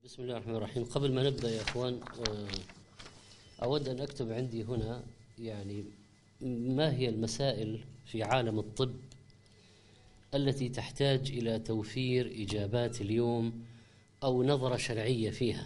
بسم الله الرحمن الرحيم. قبل ما نبدأ يا أخوان، أود أن أكتب عندي هنا يعني ما هي المسائل في عالم الطب التي تحتاج إلى توفير إجابات اليوم أو نظرة شرعية فيها.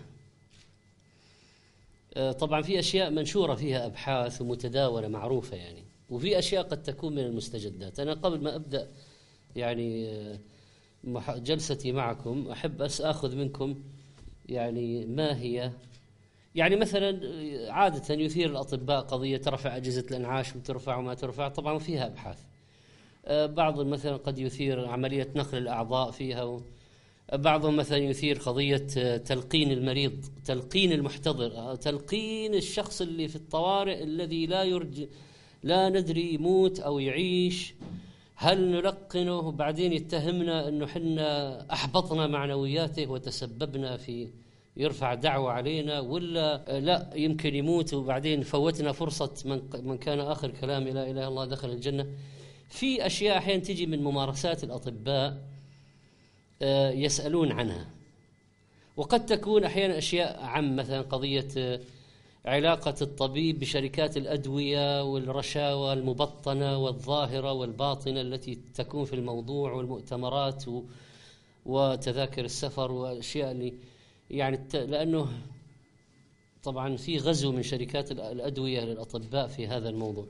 طبعا في أشياء منشورة فيها أبحاث ومتداولة معروفة يعني، وفي أشياء قد تكون من المستجدات. أنا قبل ما أبدأ يعني جلستي معكم أحب أخذ منكم يعني ما هي، يعني مثلا عادة يثير الأطباء قضية رفع أجهزة الإنعاش وترفع وما ترفع، طبعا فيها أبحاث. بعض مثلا قد يثير عملية نقل الأعضاء فيها، بعضهم مثلا يثير قضية تلقين المريض، تلقين المحتضر، تلقين الشخص اللي في الطوارئ الذي لا ندري يموت أو يعيش، هل نلقنه وبعدين يتهمنا أنه حنا أحبطنا معنوياته وتسببنا في يرفع دعوة علينا، ولا لا يمكن يموت وبعدين فوتنا فرصة من كان آخر كلام لا إله إلا الله دخل الجنة. في أشياء أحيانا تجي من ممارسات الأطباء يسألون عنها، وقد تكون أحيانا أشياء عام، مثلا قضية علاقة الطبيب بشركات الأدوية والرشاوى المبطنة والظاهرة والباطنة التي تكون في الموضوع، والمؤتمرات وتذاكر السفر وأشياء اللي يعني لأنه طبعا في غزو من شركات الأدوية للأطباء في هذا الموضوع.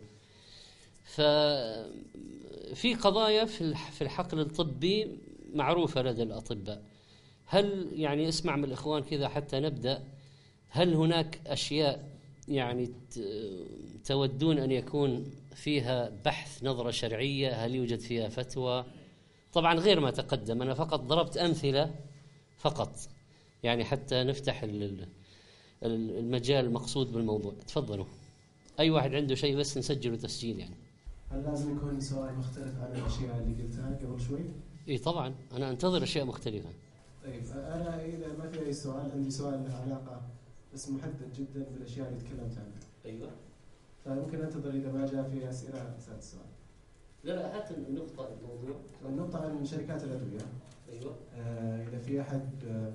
ففي قضايا في الحقل الطبي معروفة لدى الأطباء. هل يعني اسمع من الإخوان كذا حتى نبدأ، هل هناك أشياء يعني تودون أن يكون فيها بحث نظرة شرعية؟ هل يوجد فيها فتوى؟ طبعا غير ما تقدم، أنا فقط ضربت أمثلة فقط يعني حتى نفتح المجال المقصود بالموضوع. تفضلوا، أي واحد عنده شيء بس نسجله تسجيل يعني. هل لازم يكون سؤال مختلف عن الأشياء اللي قلتها قبل شوي؟ إيه طبعا، أنا أنتظر أشياء مختلفة. طيب أنا إذا ما في أي سؤال، عندي سؤال له علاقة بس محدد جدا بالأشياء اللي تكلمت عنها. أيوة. فممكن أنتظر إذا ما جاء في أسئلة أسأل السؤال. لا هات النقطة الموضوع. النقطة عن شركات الأدوية. أيوة. إذا في أحد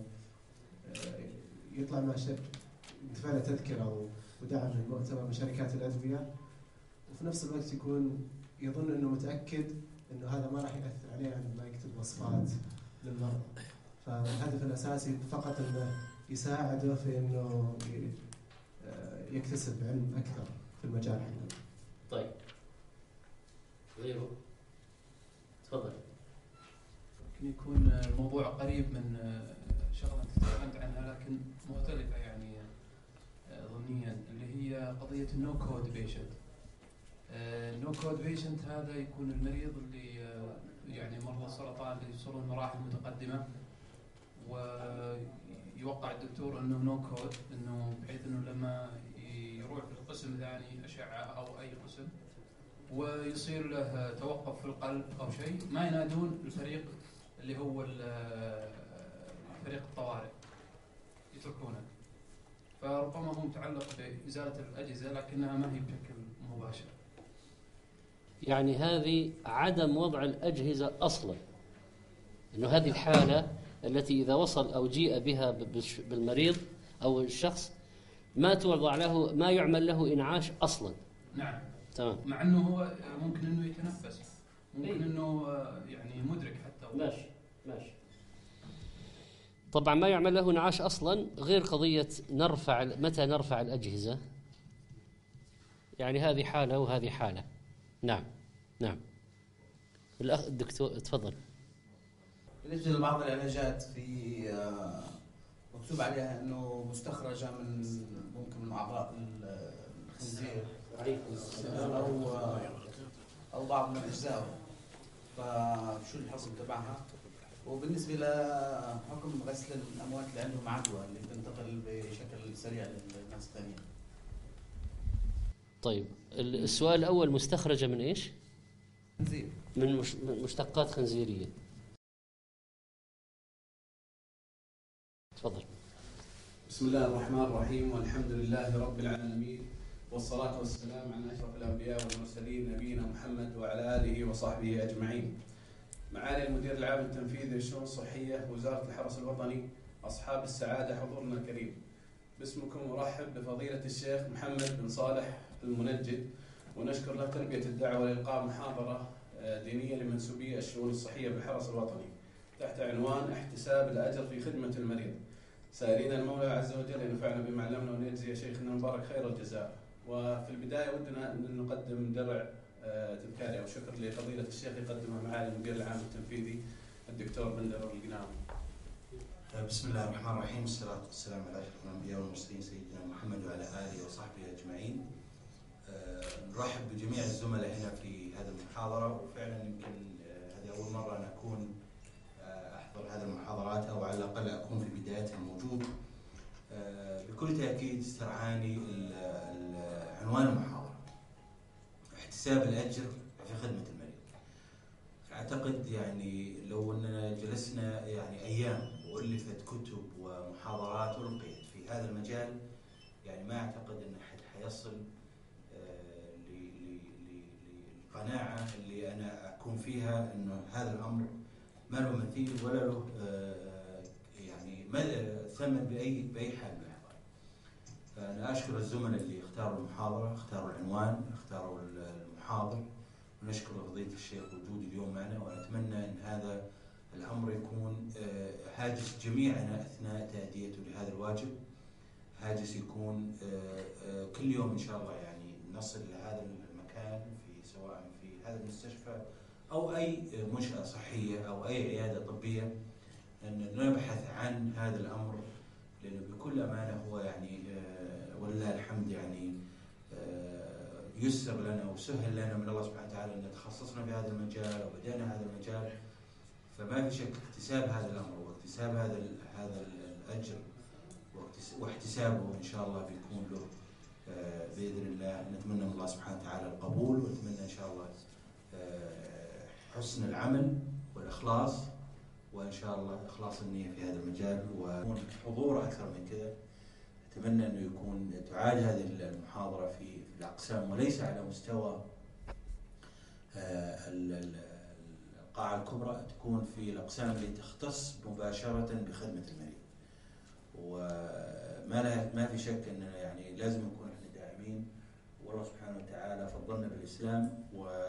يطلع مع يدفع له تذكرة ودعم المؤتمر من شركات الأدوية، وفي نفس الوقت يكون يظن إنه متأكد إنه هذا ما راح يأثر عليه عند ما يكتب وصفات للمرضى، فالهدف الأساسي فقط إنه يساعده في إنه يكتسب علم أكثر في المجال حقه. طيب غيره تفضل. ممكن يكون الموضوع قريب من شغلة تكلمت عنها لكن مختلفة يعني ضمنيا، اللي هي قضية النو كود بيشنت. النو كود بيشنت هذا يكون المريض اللي يعني مرضى السرطان اللي يوصلون مراحل متقدمة، ويوقع الدكتور انه نو كود، انه بحيث انه لما يروح لقسم ثاني اشعة او اي قسم ويصير له توقف في القلب او شيء، ما ينادون الفريق اللي هو فريق الطوارئ، يتركونه. فربما هو متعلق بإزالة الأجهزة لكنها ما هي بشكل مباشر. يعني هذه عدم وضع الأجهزة أصلا، إنه هذه الحالة التي إذا وصل أو جيء بها بالمريض أو الشخص ما توضع له، ما يعمل له إنعاش أصلا. نعم. تمام. مع أنه هو ممكن أنه يتنفس، ممكن أنه يعني مدرك حتى. ماشي. طبعا ما يعمل له إنعاش أصلا، غير قضية متى نرفع الأجهزة، يعني هذه حالة وهذه حالة. نعم. الأخ الدكتور تفضل. بالنسبة لبعض العلاجات في مكتوب عليها انه مستخرجة ممكن من اعضاء الخنزير او بعض من اجزائه، فشو الحكم تبعها؟ وبالنسبة لحكم غسل الاموات اللي عندهم عدوى اللي بتنتقل بشكل سريع للناس الثانيين. طيب السؤال الأول، مستخرجة من إيش؟ خنزير. من مشتقات خنزيرية. تفضل. بسم الله الرحمن الرحيم، والحمد لله رب العالمين، والصلاة والسلام على أشرف الأنبياء والمرسلين نبينا محمد وعلى آله وصحبه أجمعين. معالي المدير العام التنفيذي للشؤون الصحية وزارة الحرس الوطني، أصحاب السعادة حضورنا الكريم، باسمكم أرحب بفضيلة الشيخ محمد بن صالح المنجد، ونشكر له تلبية الدعوة لإلقاء محاضرة دينية لمنسوبي الشؤون الصحية بالحرس الوطني تحت عنوان احتساب الأجر في خدمة المريض، سائلين المولى عز وجل أن ينفعنا بما علمنا وأن يجزي شيخنا المبارك خير الجزاء. وفي البداية ودنا أن نقدم درع تذكاري أو شكر لفضيلة الشيخ يقدمها معالي المدير العام التنفيذي الدكتور بندر القناوي. بسم الله الرحمن الرحيم، والصلاة والسلام على أشرف الأنبياء والمرسلين سيدنا محمد وعلى آله وصحبه أجمعين. نرحب بجميع الزملاء هنا في هذه المحاضرة، وفعلا يمكن هذه أول مرة أن أكون أحضر هذه المحاضرات أو على الأقل أكون في بدايتها موجود. بكل تأكيد استرعاني عنوان المحاضرة احتساب الأجر في خدمة المريض. أعتقد يعني لو أننا جلسنا يعني أيام وألفت كتب ومحاضرات ألقيت في هذا المجال، يعني ما أعتقد أن أحد حيصل للقناعة اللي أنا أكون فيها أنه هذا الأمر ما له مثيل ولا له يعني ثمن بأي حال من الأحوال. فأنا أشكر الزملاء اللي اختاروا المحاضرة، اختاروا العنوان، اختاروا المحاضر، ونشكر فضيلة الشيخ وجودي اليوم معنا، ونتمنى أن هذا الأمر يكون هاجس جميعنا أثناء تأديته لهذا الواجب، هاجس يكون كل يوم إن شاء الله يعني نصل لهذا المكان سواء في هذا المستشفى أو أي منشأة صحية أو أي عيادة طبية، أن نبحث عن هذا الأمر، لأنه بكل أمانة هو يعني ولله الحمد يعني يسر لنا وسهل لنا من الله سبحانه وتعالى أن تخصصنا في هذا المجال وبدأنا هذا المجال. فما في شك اكتساب هذا الأمر واكتساب هذا الأجر واحتسابه إن شاء الله بيكون له بإذن الله. نتمنى من الله سبحانه وتعالى القبول، ونتمنى إن شاء الله حسن العمل والإخلاص، وإن شاء الله إخلاص النية في هذا المجال وحضور أكثر من كذا. أتمنى أنه يكون تعاد هذه المحاضرة في الأقسام وليس على مستوى القاعة الكبرى، تكون في الأقسام اللي تختص مباشرة بخدمة المريض. وما في شك أننا يعني لازم نكون احنا داعمين، والله سبحانه وتعالى فضلنا بالإسلام،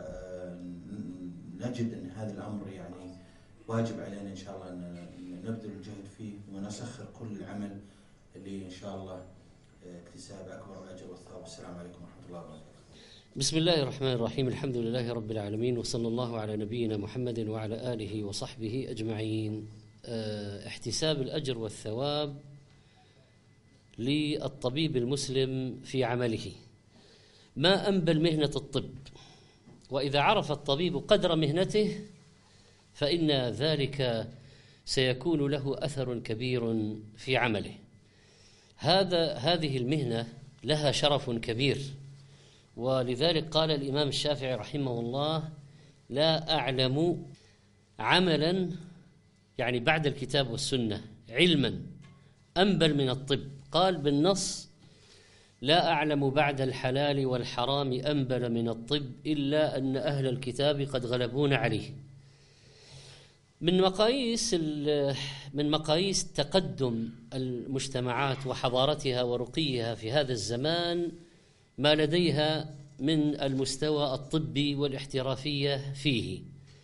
ونجد أن هذا الأمر يعني واجب علينا إن شاء الله أن نبذل الجهد فيه ونسخر كل العمل اللي إن شاء الله اكتساب أكبر الأجر والثواب. والسلام عليكم ورحمة الله وبركاته. بسم الله الرحمن الرحيم، الحمد لله رب العالمين، وصلى الله على نبينا محمد وعلى آله وصحبه أجمعين. احتساب الأجر والثواب للطبيب المسلم في عمله. ما أنبل مهنة الطب، وإذا عرف الطبيب قدر مهنته فإن ذلك سيكون له أثر كبير في عمله. هذه المهنة لها شرف كبير، ولذلك قال الإمام الشافعي رحمه الله: لا أعلم عملا يعني بعد الكتاب والسنة علما أنبل من الطب. قال بالنص: لا أعلم بعد الحلال والحرام أنبل من الطب إلا أن أهل الكتاب قد غلبون عليه. من مقاييس تقدم المجتمعات وحضارتها ورقيها في هذا الزمان ما لديها من المستوى الطبي والاحترافية فيه.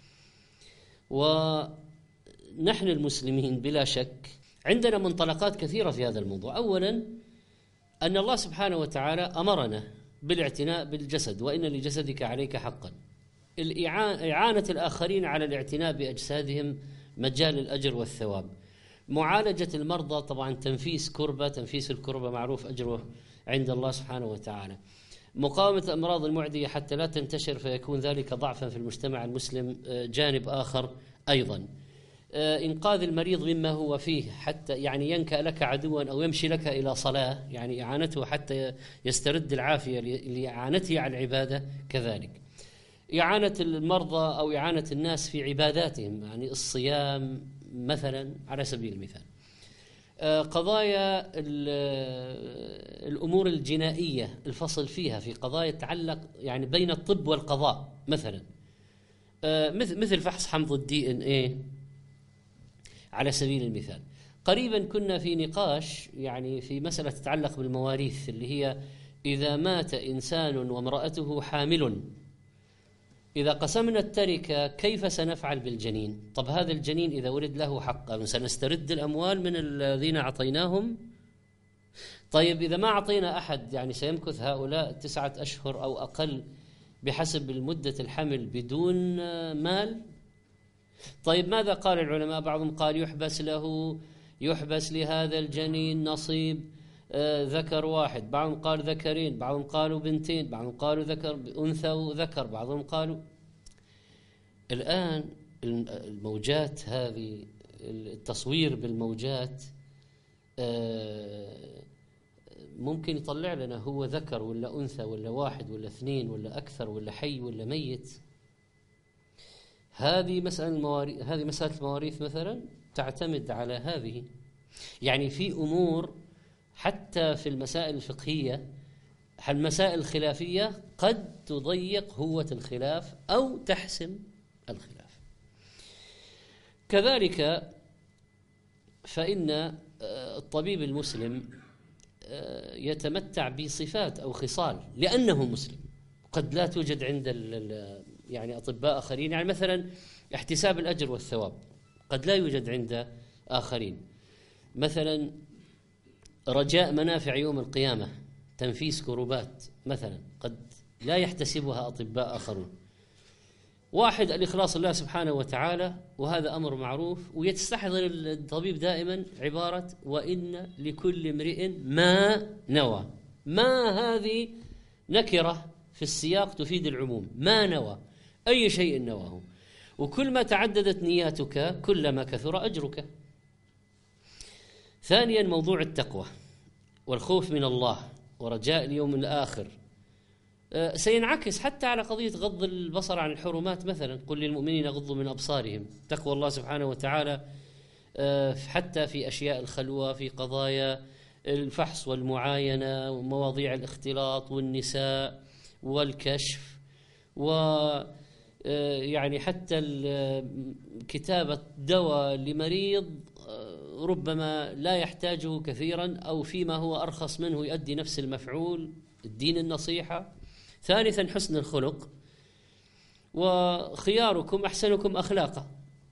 ونحن المسلمين بلا شك عندنا منطلقات كثيرة في هذا الموضوع. أولا أن الله سبحانه وتعالى أمرنا بالاعتناء بالجسد، وإن لجسدك عليك حقا. إعانة الآخرين على الاعتناء بأجسادهم مجال الأجر والثواب. معالجة المرضى طبعا تنفيس الكربة معروف أجره عند الله سبحانه وتعالى. مقاومة الأمراض المعدية حتى لا تنتشر فيكون ذلك ضعفا في المجتمع المسلم جانب آخر أيضا. إنقاذ المريض مما هو فيه حتى يعني ينكأ لك عدوا أو يمشي لك إلى صلاة، يعني إعانته حتى يسترد العافية لإعانته على العبادة كذلك. إعانة المرضى أو إعانة الناس في عباداتهم، يعني الصيام مثلا على سبيل المثال. قضايا الأمور الجنائية الفصل فيها في قضايا تتعلق يعني بين الطب والقضاء مثلا، مثل فحص حمض الDNA على سبيل المثال. قريبا كنا في نقاش يعني في مسألة تتعلق بالمواريث، اللي هي إذا مات إنسان وامرأته حامل، إذا قسمنا التركة كيف سنفعل بالجنين؟ طب هذا الجنين إذا ولد له حق سنسترد الأموال من الذين أعطيناهم؟ طيب إذا ما أعطينا أحد يعني سيمكث هؤلاء 9 أشهر أو أقل بحسب المدة الحمل بدون مال؟ طيب ماذا قال العلماء؟ بعضهم قال يحبس لهذا الجنين نصيب ذكر واحد، بعضهم قال ذكرين، بعضهم قالوا بنتين، بعضهم قالوا أنثى وذكر، بعضهم قالوا. الآن الموجات هذه، التصوير بالموجات ممكن يطلع لنا هو ذكر ولا أنثى ولا واحد ولا 2 ولا أكثر ولا حي ولا ميت. هذه مسألة المواريث مثلا تعتمد على هذه. يعني في أمور حتى في المسائل الفقهية، المسائل الخلافية قد تضيق هوة الخلاف أو تحسم الخلاف. كذلك فإن الطبيب المسلم يتمتع بصفات أو خصال لأنه مسلم قد لا توجد عند يعني أطباء آخرين. يعني مثلا احتساب الأجر والثواب قد لا يوجد عند آخرين. مثلا رجاء منافع يوم القيامة، تنفيس كروبات مثلا، قد لا يحتسبها أطباء آخرون. واحد الإخلاص لله سبحانه وتعالى، وهذا أمر معروف، ويستحضر الطبيب دائما عبارة وإن لكل امرئ ما نوى. ما هذه نكرة في السياق تفيد العموم، ما نوى أي شيء نواه، وكل ما تعددت نياتك كلما كثر أجرك. ثانيا موضوع التقوى والخوف من الله ورجاء اليوم الآخر سينعكس حتى على قضية غض البصر عن الحرمات. مثلا قل للمؤمنين يغضوا من أبصارهم، تقوى الله سبحانه وتعالى حتى في أشياء الخلوة، في قضايا الفحص والمعاينة ومواضيع الاختلاط والنساء والكشف، ويعني حتى كتابة دواء لمريض ربما لا يحتاجه كثيرا أو فيما هو أرخص منه يؤدي نفس المفعول. الدين النصيحة. ثالثا حسن الخلق، وخياركم أحسنكم أخلاقا،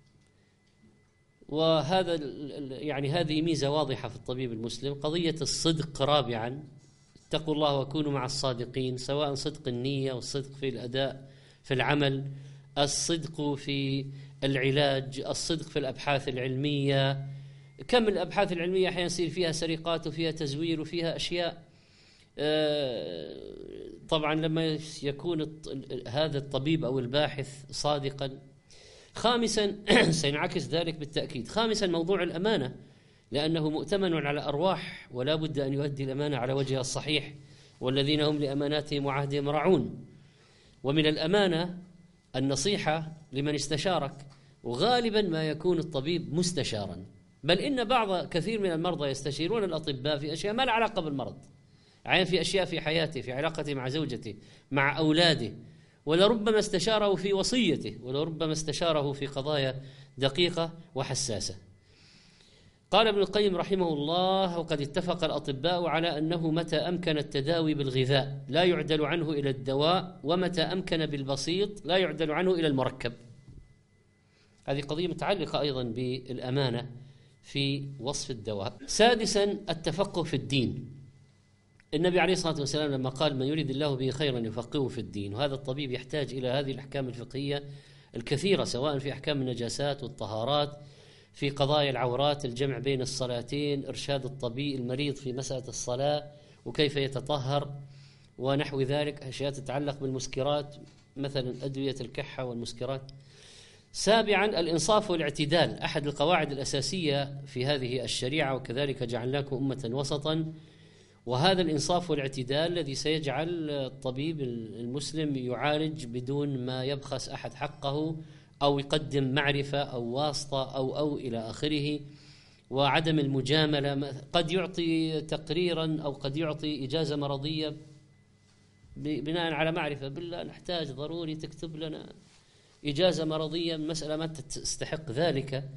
وهذا يعني هذه ميزة واضحة في الطبيب المسلم. قضية الصدق. رابعا اتقوا الله وكونوا مع الصادقين، سواء صدق النية والصدق في الأداء في العمل، الصدق في العلاج، الصدق في الأبحاث العلمية. كم الأبحاث العلمية أحيانا يصير فيها سرقات وفيها تزوير وفيها أشياء. طبعا لما يكون هذا الطبيب أو الباحث صادقا. خامسا سينعكس ذلك بالتأكيد. خامسا موضوع الأمانة، لأنه مؤتمن على أرواح ولا بد أن يؤدي الأمانة على وجهها الصحيح، والذين هم لأماناتهم وعهدهم راعون. ومن الأمانة النصيحة لمن استشارك، وغالبا ما يكون الطبيب مستشارا، بل إن كثير من المرضى يستشيرون الأطباء في أشياء ما لها علاقة بالمرض، عين في أشياء في حياته، في علاقته مع زوجته، مع أولاده، ولربما استشاره في وصيته، ولربما استشاره في قضايا دقيقة وحساسة. قال ابن القيم رحمه الله: وقد اتفق الأطباء على أنه متى أمكن التداوي بالغذاء لا يعدل عنه إلى الدواء، ومتى أمكن بالبسيط لا يعدل عنه إلى المركب. هذه قضية متعلقة أيضا بالأمانة في وصف الدواء. سادسا التفقه في الدين. النبي عليه الصلاة والسلام لما قال: من يريد الله به خيرا يفقهه في الدين، وهذا الطبيب يحتاج إلى هذه الأحكام الفقهية الكثيرة، سواء في أحكام النجاسات والطهارات، في قضايا العورات، الجمع بين الصلاتين، إرشاد الطبيب المريض في مسألة الصلاة وكيف يتطهر ونحو ذلك، أشياء تتعلق بالمسكرات مثلا أدوية الكحة والمسكرات. سابعا الإنصاف والاعتدال، أحد القواعد الأساسية في هذه الشريعة: وكذلك جعلناكم أمة وسطا. وهذا الإنصاف والاعتدال الذي سيجعل الطبيب المسلم يعالج بدون ما يبخس أحد حقه أو يقدم معرفة أو واسطة أو إلى آخره. وعدم المجاملة، قد يعطي تقريرا أو قد يعطي إجازة مرضية بناء على معرفة، بالله نحتاج ضروري تكتب لنا إجازة مرضية، مسألة ما تستحق ذلك،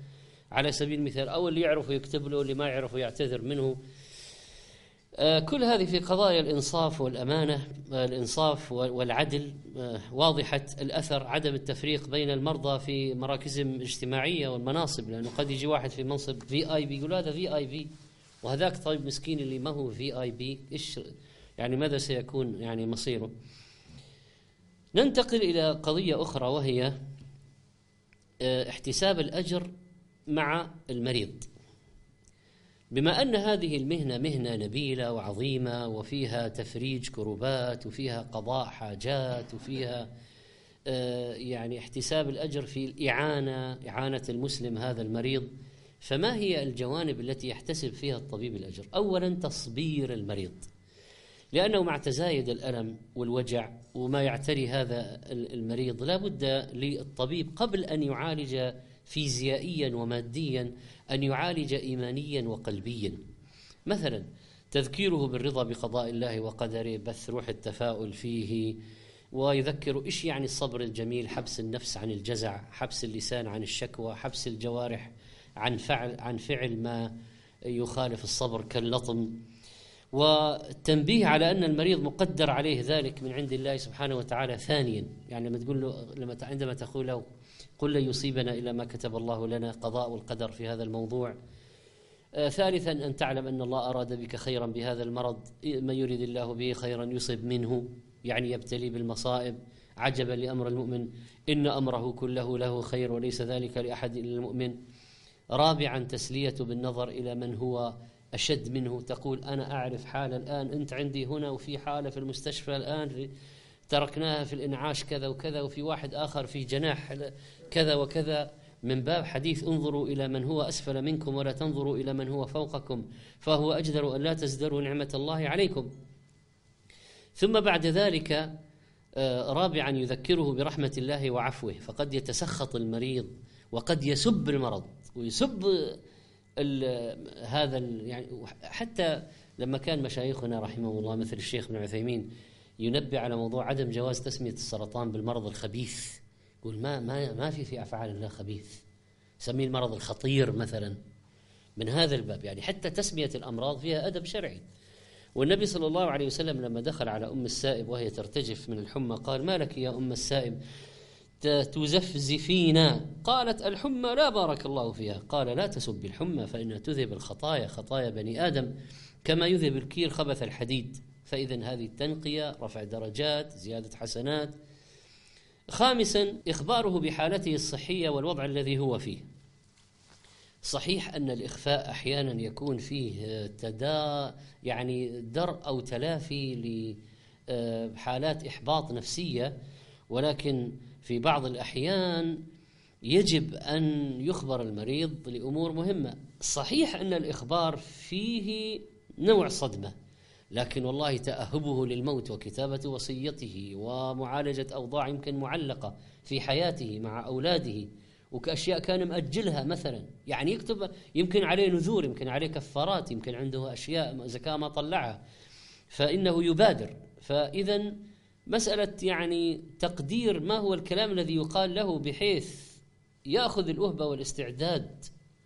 على سبيل المثال، أو اللي يعرف يكتب له، اللي ما يعرف يعتذر منه. كل هذه في قضايا الإنصاف والأمانة، الإنصاف والعدل، واضحة الأثر، عدم التفريق بين المرضى في مراكزهم الاجتماعية والمناصب، لأنه قد يجي واحد في منصب VIP يقول هذا VIP، وهذاك طيب مسكين اللي ما هو VIP، إيش يعني ماذا سيكون يعني مصيره؟ ننتقل إلى قضية أخرى، وهي احتساب الأجر مع المريض. بما أن هذه المهنة مهنة نبيلة وعظيمة، وفيها تفريج كروبات، وفيها قضاء حاجات، وفيها يعني احتساب الأجر في إعانة المسلم هذا المريض، فما هي الجوانب التي يحتسب فيها الطبيب الأجر؟ أولا تصبير المريض، لأنه مع تزايد الألم والوجع وما يعتري هذا المريض لا بد للطبيب قبل أن يعالج فيزيائيا وماديا أن يعالج إيمانيا وقلبيا. مثلا تذكيره بالرضا بقضاء الله وقدره، بث روح التفاؤل فيه، ويذكر إيش يعني الصبر الجميل، حبس النفس عن الجزع، حبس اللسان عن الشكوى، حبس الجوارح عن فعل ما يخالف الصبر كاللطم، والتنبيه على أن المريض مقدر عليه ذلك من عند الله سبحانه وتعالى. ثانيا يعني لما تقول له، عندما تقول له قل لن يصيبنا إلا ما كتب الله لنا، قضاء والقدر في هذا الموضوع. ثالثا أن تعلم أن الله أراد بك خيرا بهذا المرض، من يريد الله به خيرا يصب منه، يعني يبتلي بالمصائب. عجبا لأمر المؤمن إن أمره كله له خير وليس ذلك لأحد إلا المؤمن. رابعا تسلية بالنظر إلى من هو أشد منه، تقول أنا أعرف حالة الآن، أنت عندي هنا وفي حالة في المستشفى الآن تركناها في الإنعاش كذا وكذا، وفي واحد آخر في جناح كذا وكذا، من باب حديث انظروا إلى من هو أسفل منكم ولا تنظروا إلى من هو فوقكم فهو أجدر أن لا تزدروا نعمة الله عليكم. ثم بعد ذلك رابعا يذكره برحمة الله وعفوه، فقد يتسخط المريض وقد يسب المرض ويسب هذا يعني. حتى لما كان مشايخنا رحمه الله مثل الشيخ ابن عثيمين ينبه على موضوع عدم جواز تسمية السرطان بالمرض الخبيث، يقول ما في أفعال الله خبيث، سميه المرض الخطير مثلا، من هذا الباب. يعني حتى تسمية الأمراض فيها أدب شرعي. والنبي صلى الله عليه وسلم لما دخل على أم السائب وهي ترتجف من الحمى قال ما لك يا أم السائب تزفزفين؟ قالت الحمى لا بارك الله فيها. قال لا تسب الحمى فإنها تذهب الخطايا، خطايا بني آدم، كما يذهب الكير خبث الحديد. فإذا هذه التنقية، رفع درجات، زيادة حسنات. خامسا إخباره بحالته الصحية والوضع الذي هو فيه. صحيح أن الإخفاء أحيانا يكون فيه يعني درء أو تلافي لحالات إحباط نفسية، ولكن في بعض الأحيان يجب أن يخبر المريض لأمور مهمة. صحيح أن الإخبار فيه نوع صدمة، لكن والله تأهبه للموت وكتابة وصيته ومعالجة أوضاع يمكن معلقة في حياته مع أولاده، وكأشياء كان مأجلها مثلا، يعني يكتب يمكن عليه نذور، يمكن عليه كفارات، يمكن عنده أشياء زكاة ما طلعها، فإنه يبادر. فإذا مسألة يعني تقدير ما هو الكلام الذي يقال له بحيث يأخذ الأهبة والاستعداد.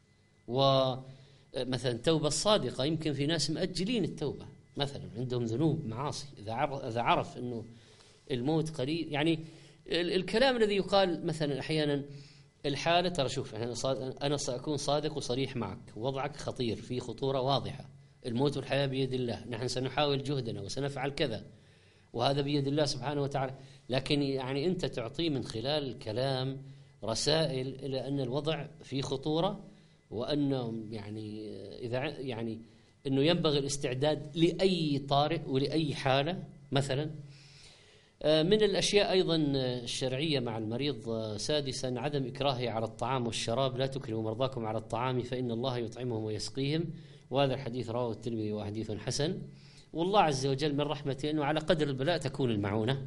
ومثلا التوبة الصادقة، يمكن في ناس مأجلين التوبة مثلا، عندهم ذنوب معاصي، إذا عرف أنه الموت قريب، يعني الكلام الذي يقال مثلا أحيانا الحالة، ترى شوف أنا سأكون صادق وصريح معك، وضعك خطير، في خطورة واضحة، الموت والحياة بيد الله، نحن سنحاول جهدنا وسنفعل كذا، وهذا بيد الله سبحانه وتعالى. لكن يعني أنت تعطيه من خلال الكلام رسائل إلى أن الوضع فيه خطورة، وأنه يعني إذا يعني أنه ينبغي الاستعداد لأي طارئ ولأي حالة مثلا. من الأشياء أيضا الشرعية مع المريض سادسا عدم إكراهه على الطعام والشراب، لا تكرهوا مرضاكم على الطعام فإن الله يطعمهم ويسقيهم، وهذا الحديث رواه الترمذي وحديث حسن. والله عز وجل من رحمته أنه على قدر البلاء تكون المعونة.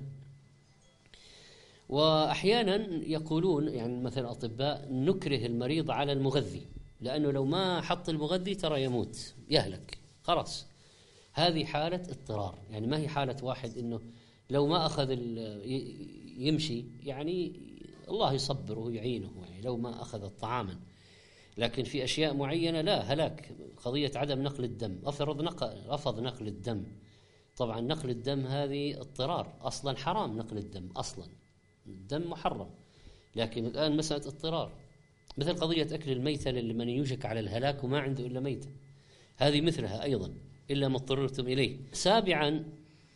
وأحيانا يقولون يعني مثلا أطباء نكره المريض على المغذي، لأنه لو ما حط المغذي ترى يموت يهلك خلاص. هذه حالة اضطرار، يعني ما هي حالة واحد إنه لو ما أخذ يمشي، يعني الله يصبره ويعينه، يعني لو ما أخذ طعاما. لكن في أشياء معينة لا، هلاك. قضية عدم نقل الدم، رفض نقل الدم. طبعا نقل الدم هذه اضطرار، أصلا حرام نقل الدم، أصلا الدم محرم، لكن الآن مسألة اضطرار. مثل قضية أكل الميتة لمن يوشك على الهلاك وما عنده إلا ميتة، هذه مثلها أيضا، إلا ما اضطررتم إليه. سابعا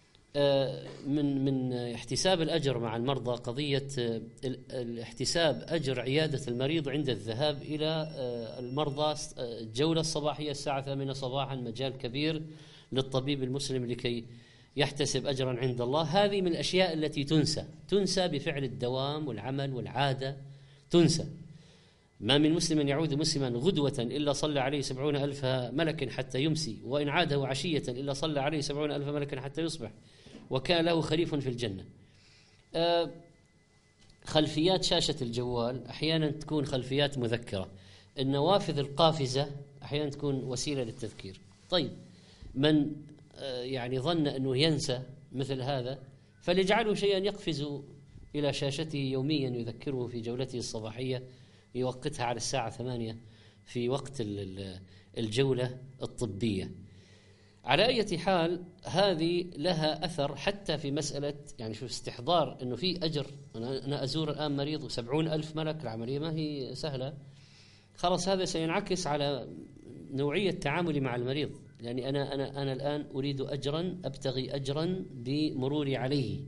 من احتساب الأجر مع المرضى قضية الاحتساب أجر عيادة المريض عند الذهاب إلى المرضى. الجولة الصباحية الساعة 8 صباحا مجال كبير للطبيب المسلم لكي يحتسب أجرا عند الله. هذه من الأشياء التي تنسى بفعل الدوام والعمل والعادة، تنسى. ما من مسلم يعود مسلما غدوة إلا صلى عليه 70,000 ملك حتى يمسي، وإن عاده عشية إلا صلى عليه 70,000 ملك حتى يصبح، وكان له خليف في الجنة. خلفيات شاشة الجوال أحيانا تكون خلفيات مذكرة، النوافذ القافزة أحيانا تكون وسيلة للتذكير. طيب من يعني ظن أنه ينسى مثل هذا فليجعله شيئا يقفز إلى شاشته يوميا يذكره في جولته الصباحية، يوقتها على الساعة 8 في وقت الجولة الطبية. على أي حال هذه لها أثر حتى في مسألة يعني شوف استحضار أنه في أجر. أنا أزور الآن مريض و70,000 ملك، العملية ما هي سهلة. خلاص هذا سينعكس على نوعية تعاملي مع المريض، لأني أنا الآن أريد أجرا، أبتغي أجرا بمروري عليه.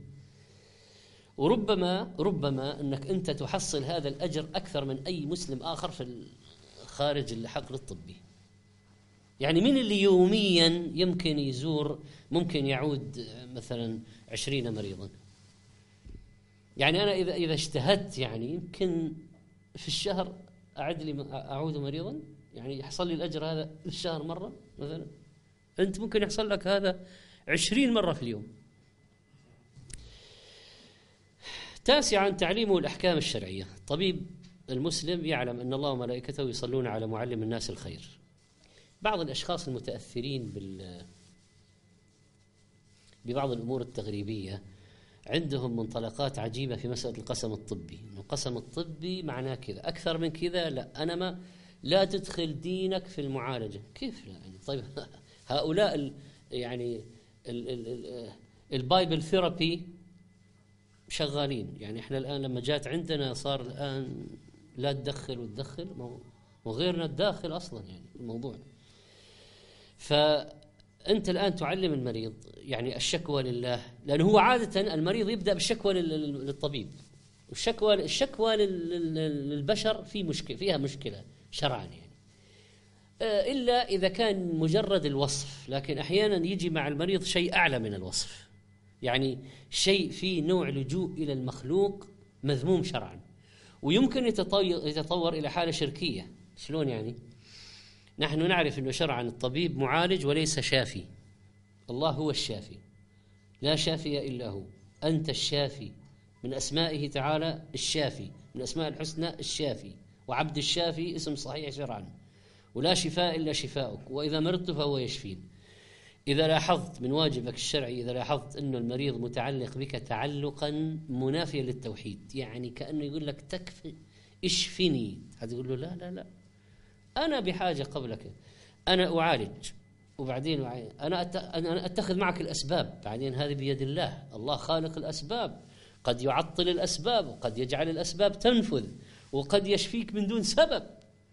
وربما أنك أنت تحصل هذا الأجر أكثر من أي مسلم آخر في خارج الحقل الطبي. يعني من اللي يوميا يمكن يزور، ممكن يعود مثلا 20 مريضا. يعني أنا إذا اجتهدت يعني يمكن في الشهر أعود مريضا، يعني يحصل لي الأجر هذا الشهر مرة مثلا. أنت ممكن يحصل لك هذا 20 مرة في اليوم. تاسعا تعليمه الأحكام الشرعية. الطبيب المسلم يعلم أن الله وملائكته يصلون على معلم الناس الخير. بعض الأشخاص المتأثرين ببعض الأمور التغريبية عندهم منطلقات عجيبة في مسألة القسم الطبي، إنه القسم الطبي معناه كذا، أكثر من كذا لا، أنا لا تدخل دينك في المعالجة. كيف لا يعني؟ طيب هؤلاء يعني البايبل ثيرابي شغالين. يعني احنا الآن لما جات عندنا صار الآن لا تدخل وتدخل، وغيرنا الداخل أصلا يعني الموضوع. فأنت الآن تعلم المريض يعني الشكوى لله، لأنه هو عادة المريض يبدأ بالشكوى للطبيب، والشكوى للبشر فيها مشكلة شرعا يعني، إلا إذا كان مجرد الوصف. لكن أحيانا يجي مع المريض شيء أعلى من الوصف، يعني شيء فيه نوع لجوء إلى المخلوق مذموم شرعا، ويمكن يتطور إلى حالة شركية. شلون يعني؟ نحن نعرف أنه شرعا الطبيب معالج وليس شافي. الله هو الشافي، لا شافي إلا هو. أنت الشافي، من أسمائه تعالى الشافي، من أسماء الحسنى الشافي، وعبد الشافي اسم صحيح شرعا، ولا شفاء إلا شفاؤك، وإذا مرضت فهو يشفين. إذا لاحظت من واجبك الشرعي، إذا لاحظت أن المريض متعلق بك تعلقا منافيا للتوحيد، يعني كأنه يقول لك تكفي اشفني، هتقول له لا لا لا، أنا بحاجة قبلك، أنا أعالج، وبعدين أنا أتخذ معك الأسباب، بعدين هذه بيد الله. الله خالق الأسباب، قد يعطل الأسباب، وقد يجعل الأسباب تنفذ، وقد يشفيك من دون سبب.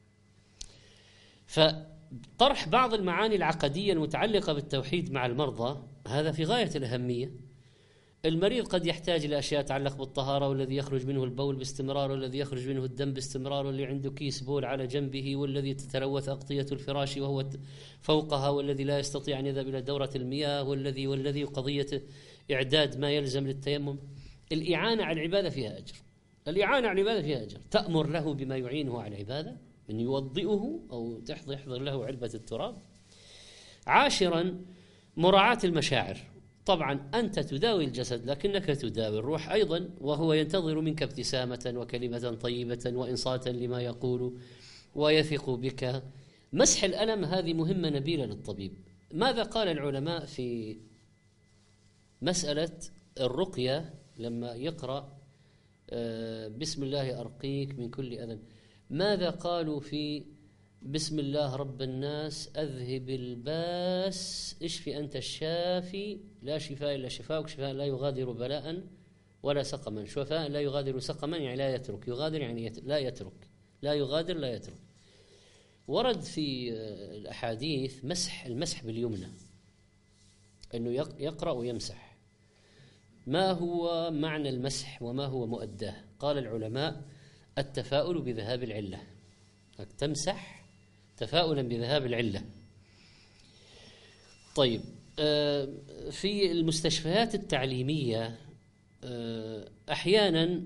فطرح بعض المعاني العقدية المتعلقة بالتوحيد مع المرضى هذا في غاية الأهمية. المريض قد يحتاج إلى أشياء تتعلق بالطهارة، والذي يخرج منه البول باستمرار، والذي يخرج منه الدم باستمرار، واللي عنده كيس بول على جنبه، والذي تتلوث أغطية الفراش وهو فوقها، والذي لا يستطيع أن يذهب إلى دورة المياه، والذي قضية إعداد ما يلزم للتيمم. الإعانة على العبادة فيها أجر، الإعانة على العبادة فيها أجر. تأمر له بما يعينه على العبادة، من يوضئه أو تحضر له علبة التراب. عاشرا مراعاة المشاعر. طبعا أنت تداوي الجسد لكنك تداوي الروح أيضا، وهو ينتظر منك ابتسامة وكلمة طيبة وإنصاتا لما يقول ويثق بك. مسح الألم هذه مهمة نبيلة للطبيب. ماذا قال العلماء في مسألة الرقية لما يقرأ بسم الله أرقيك من كل أذى؟ ماذا قالوا في بسم الله رب الناس أذهب الباس اشفي أنت الشافي لا شفاء إلا شفاءك شفاء لا يغادر بلاء ولا سقما. شفاء لا يغادر سقما يعني لا يترك، يغادر يعني لا يترك، لا يغادر لا يترك. ورد في الأحاديث المسح باليمنى، أنه يقرأ ويمسح. ما هو معنى المسح وما هو مؤداه؟ قال العلماء التفاؤل بذهاب العلة، تمسح تفاؤلا بذهاب العلة. طيب، في المستشفيات التعليمية أحيانا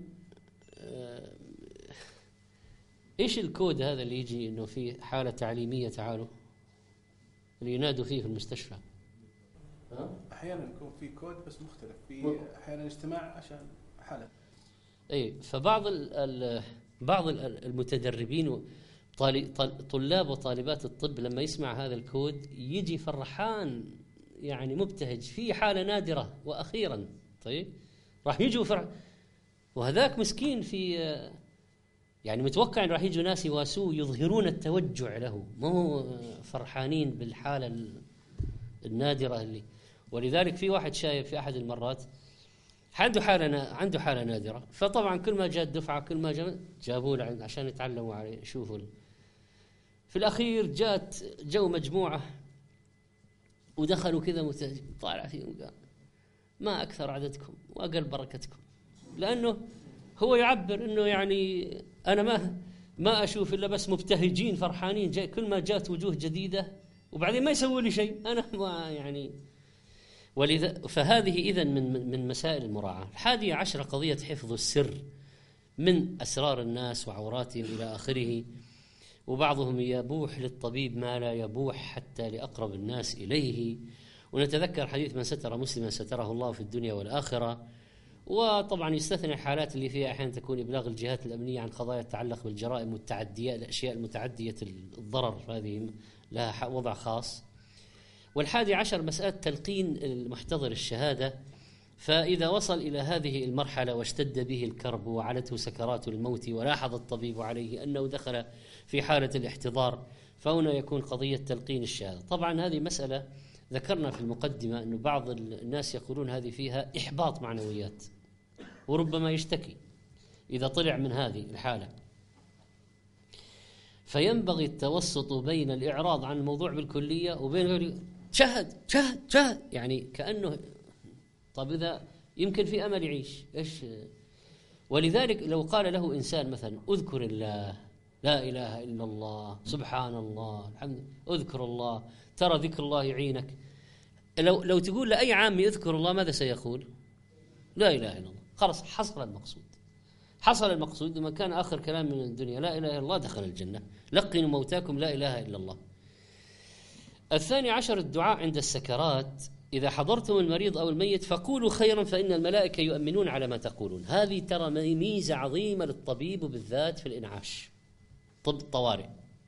إيش الكود هذا اللي يجي إنه في حالة تعليمية تعالوا اللي ينادوا فيه في المستشفى؟ أحيانا يكون في كود بس مختلف، في أحيانا اجتماع عشان حالة. أي، فبعض بعض المتدربين طلاب وطالبات الطب لما يسمع هذا الكود يجي فرحان، يعني مبتهج في حالة نادرة وأخيرا. طيب راح يجوا وهذاك مسكين في يعني متوقع أن راح يجوا ناس يواسوه يظهرون التوجع له، ما هو فرحانين بالحالة النادرة اللي. ولذلك في واحد شايف في أحد المرات عنده حالة نادرة، فطبعا كل ما جاءت دفعة كل ما جابوه له عشان يتعلموا عليه يشوفوا. في الأخير جو مجموعة ودخلوا كذا طالع فيهم قال ما أكثر عددكم وأقل بركتكم، لأنه هو يعبر أنه يعني أنا ما أشوف إلا بس مبتهجين فرحانين، كل ما جات وجوه جديدة وبعدين ما يسوي لي شيء، أنا ما يعني. ولذا فهذه إذن من مسائل المراعاة. 11 قضية حفظ السر من أسرار الناس وعوراتهم إلى آخره. وبعضهم يبوح للطبيب ما لا يبوح حتى لأقرب الناس إليه. ونتذكر حديث من ستر مسلما ستره الله في الدنيا والآخرة. وطبعا يستثنى الحالات اللي فيها أحيانا تكون إبلاغ الجهات الأمنية عن قضايا تتعلق بالجرائم والتعديات، الأشياء المتعدية الضرر، هذه لها وضع خاص. 11 مسألة تلقين المحتضر الشهادة. فإذا وصل إلى هذه المرحلة واشتد به الكرب وعلته سكرات الموت ولاحظ الطبيب عليه أنه دخل في حالة الاحتضار، فهنا يكون قضية تلقين الشهادة. طبعا هذه مسألة ذكرنا في المقدمة أن بعض الناس يقولون هذه فيها إحباط معنويات، وربما يشتكي إذا طلع من هذه الحالة. فينبغي التوسط بين الإعراض عن الموضوع بالكلية وبين شهد يعني كأنه طب إذا يمكن في أمل يعيش إيش. ولذلك لو قال له إنسان مثلا أذكر الله، لا إله إلا الله، سبحان الله، الحمد، أذكر الله، ترى ذكر الله يعينك. لو تقول لأي عامي اذكر الله ماذا سيقول؟ لا إله إلا الله. خلاص حصل المقصود. لما كان آخر كلام من الدنيا لا إله إلا الله دخل الجنة. لقنوا موتاكم لا إله إلا الله. 12 الدعاء عند السكرات. إذا حضرتم المريض أو الميت فقولوا خيرا فإن الملائكة يؤمنون على ما تقولون. هذه ترى ميزة عظيمة للطبيب وبالذات في الإنعاش، طب الطوارئ،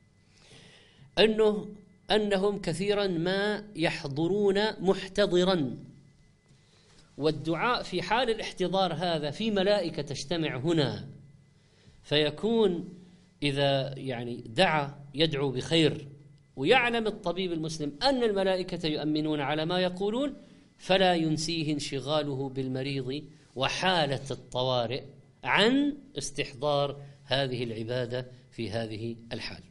أنهم كثيرا ما يحضرون محتضرا. والدعاء في حال الاحتضار هذا في ملائكة تجتمع هنا، فيكون إذا يعني دعا يدعو بخير، ويعلم الطبيب المسلم أن الملائكة يؤمنون على ما يقولون، فلا ينسيه انشغاله بالمريض وحالة الطوارئ عن استحضار هذه العبادة في هذه الحال.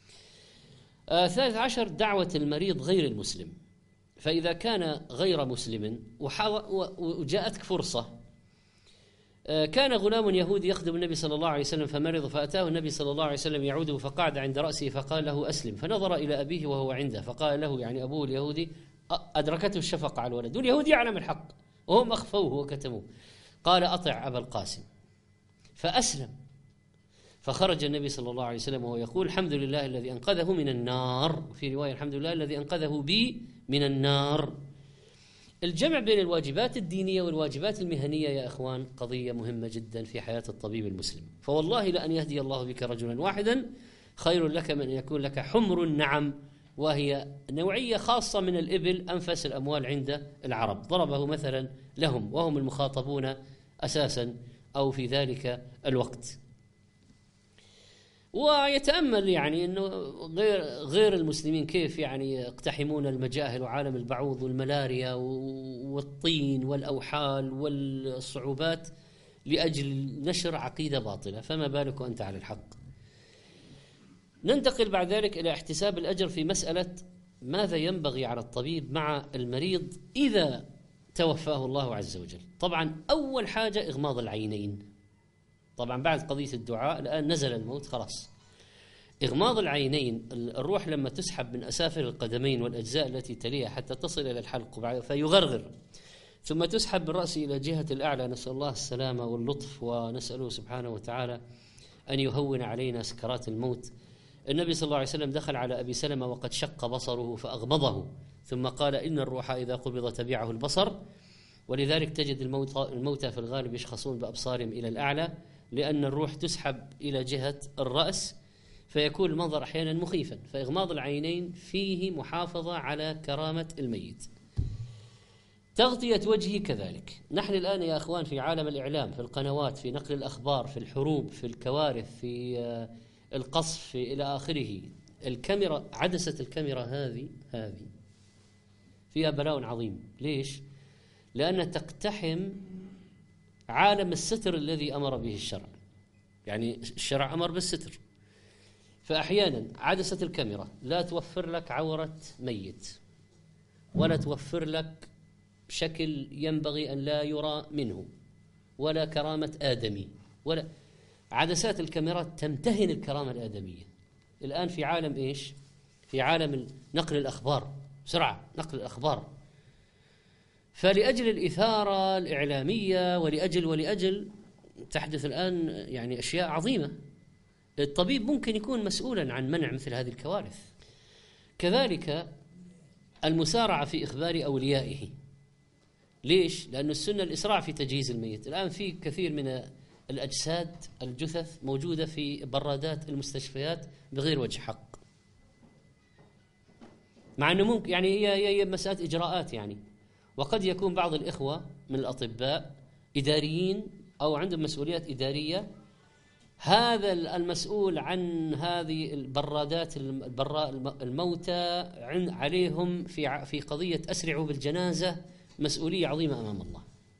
13 دعوة المريض غير المسلم. فإذا كان غير مسلم وجاءتك فرصة، كان غلام يهودي يخدم النبي صلى الله عليه وسلم فمرض، فأتاه النبي صلى الله عليه وسلم يعوده فقعد عند رأسه فقال له أسلم، فنظر إلى أبيه وهو عنده فقال له، يعني أبوه اليهودي أدركته الشفقة على الولد، واليهودي يعلم الحق وهم أخفوه وكتموه، قال أطع أبا القاسم، فأسلم. فخرج النبي صلى الله عليه وسلم وهو يقول الحمد لله الذي أنقذه من النار، في رواية الحمد لله الذي أنقذه بي من النار. الجمع بين الواجبات الدينية والواجبات المهنية يا أخوان قضية مهمة جدا في حياة الطبيب المسلم. فوالله لأن يهدي الله بك رجلا واحدا خير لك من أن يكون لك حمر النعم، وهي نوعية خاصة من الإبل أنفس الأموال عند العرب، ضربه مثلا لهم وهم المخاطبون أساسا أو في ذلك الوقت. ويتأمل يعني أنه غير المسلمين كيف يعني يقتحمون المجاهل وعالم البعوض والملاريا والطين والأوحال والصعوبات لأجل نشر عقيدة باطلة، فما بالك وأنت على الحق. ننتقل بعد ذلك إلى احتساب الأجر في مسألة ماذا ينبغي على الطبيب مع المريض إذا توفاه الله عز وجل. طبعا أول حاجة إغماض العينين. طبعا بعد قضية الدعاء الآن نزل الموت خلاص. إغماض العينين، الروح لما تسحب من أسافل القدمين والأجزاء التي تليها حتى تصل إلى الحلق فيغرغر، ثم تسحب بالرأس إلى جهة الأعلى، نسأل الله السلامة واللطف ونسأله سبحانه وتعالى أن يهون علينا سكرات الموت. النبي صلى الله عليه وسلم دخل على أبي سلمة وقد شق بصره فأغمضه، ثم قال إن الروح إذا قبض تبعه البصر. ولذلك تجد الموتى في الغالب يشخصون بأبصارهم إلى الأعلى، لأن الروح تسحب إلى جهة الرأس فيكون المنظر أحيانا مخيفا. فإغماض العينين فيه محافظة على كرامة الميت. تغطية وجهه كذلك. نحن الآن يا أخوان في عالم الإعلام، في القنوات، في نقل الأخبار، في الحروب، في الكوارث، في القصف إلى آخره. الكاميرا، عدسة الكاميرا هذه فيها بلاء عظيم. ليش؟ لأنها تقتحم عالم الستر الذي أمر به الشرع. يعني الشرع أمر بالستر، فأحيانا عدسة الكاميرا لا توفر لك عورة ميت، ولا توفر لك شكل ينبغي أن لا يرى منه، ولا كرامة آدمي، ولا عدسات الكاميرات تمتهن الكرامة الآدمية. الآن في عالم إيش؟ في عالم نقل الأخبار، بسرعة نقل الأخبار. فلأجل الإثارة الإعلامية ولأجل تحدث الآن يعني أشياء عظيمة. الطبيب ممكن يكون مسؤولا عن منع مثل هذه الكوارث. كذلك المسارعة في إخبار أوليائه. ليش؟ لأن السنة الإسراع في تجهيز الميت. الآن في كثير من الأجساد الجثث موجودة في برادات المستشفيات بغير وجه حق، مع أنه ممكن يعني هي مسألة إجراءات يعني. وقد يكون بعض الإخوة من الأطباء إداريين أو عندهم مسؤوليات إدارية، هذا المسؤول عن هذه البرادات الموتى عليهم في قضية أسرعوا بالجنازة مسؤولية عظيمة أمام الله.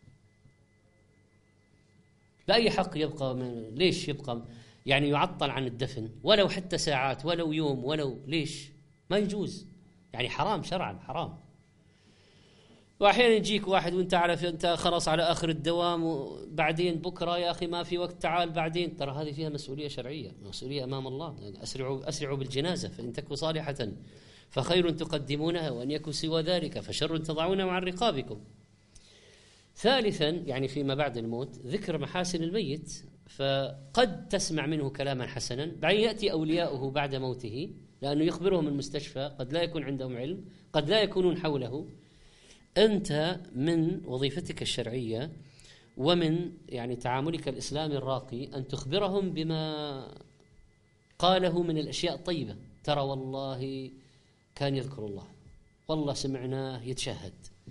بأي حق يبقى ليش يبقى يعني يعطل عن الدفن ولو حتى ساعات ولو يوم ولو ليش؟ ما يجوز يعني، حرام شرعا حرام. واحيانا يجيك واحد وانت انت خلاص على اخر الدوام وبعدين بكره يا اخي ما في وقت تعال بعدين. ترى هذه فيها مسؤوليه شرعيه، مسؤوليه امام الله. يعني اسرعوا بالجنازه فان تكن صالحه فخير تقدمونها وان يكن سوى ذلك فشر تضعونها مع رقابكم. ثالثا يعني فيما بعد الموت ذكر محاسن الميت، فقد تسمع منه كلاما حسنا، بعدين ياتي اولياؤه بعد موته لانه يخبرهم المستشفى، قد لا يكون عندهم علم، قد لا يكونون حوله. أنت من وظيفتك الشرعية ومن يعني تعاملك الإسلامي الراقي أن تخبرهم بما قاله من الأشياء الطيبة. ترى والله كان يذكر الله، والله سمعناه يتشهد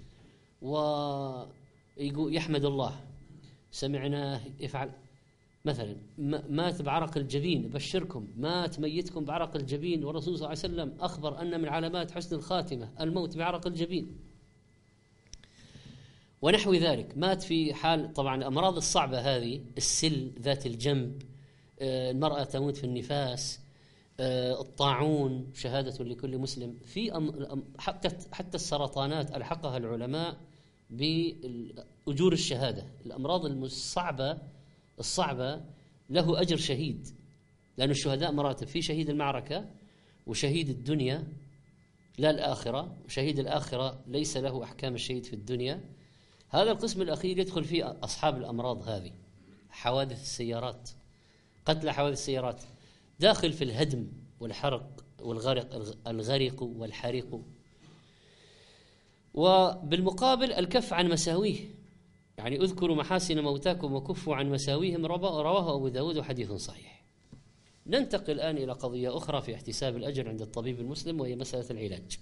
ويقول يحمد الله، سمعناه يفعل. مثلا مات بعرق الجبين، أبشركم مات ميتكم بعرق الجبين، والرسول صلى الله عليه وسلم أخبر أن من علامات حسن الخاتمة الموت بعرق الجبين ونحو ذلك. مات في حال طبعا الأمراض الصعبة هذه، السل ذات الجنب، المرأة تموت في النفاس، الطاعون، شهادة لكل مسلم. في حتى السرطانات ألحقها العلماء بأجور الشهادة. الأمراض الصعبة له أجر شهيد، لأن الشهداء مراتب، في شهيد المعركة وشهيد الدنيا لا الآخرة، وشهيد الآخرة ليس له أحكام الشهيد في الدنيا. هذا القسم الأخير يدخل فيه أصحاب الأمراض هذه، حوادث السيارات، قتل حوادث السيارات، داخل في الهدم والحرق والغرق والحريق. وبالمقابل الكف عن مساويه، يعني اذكروا محاسن موتاكم وكفوا عن مساويهم، رواه أبو داود وحديث صحيح. ننتقل الآن إلى قضية أخرى في احتساب الأجر عند الطبيب المسلم، وهي مسألة العلاج.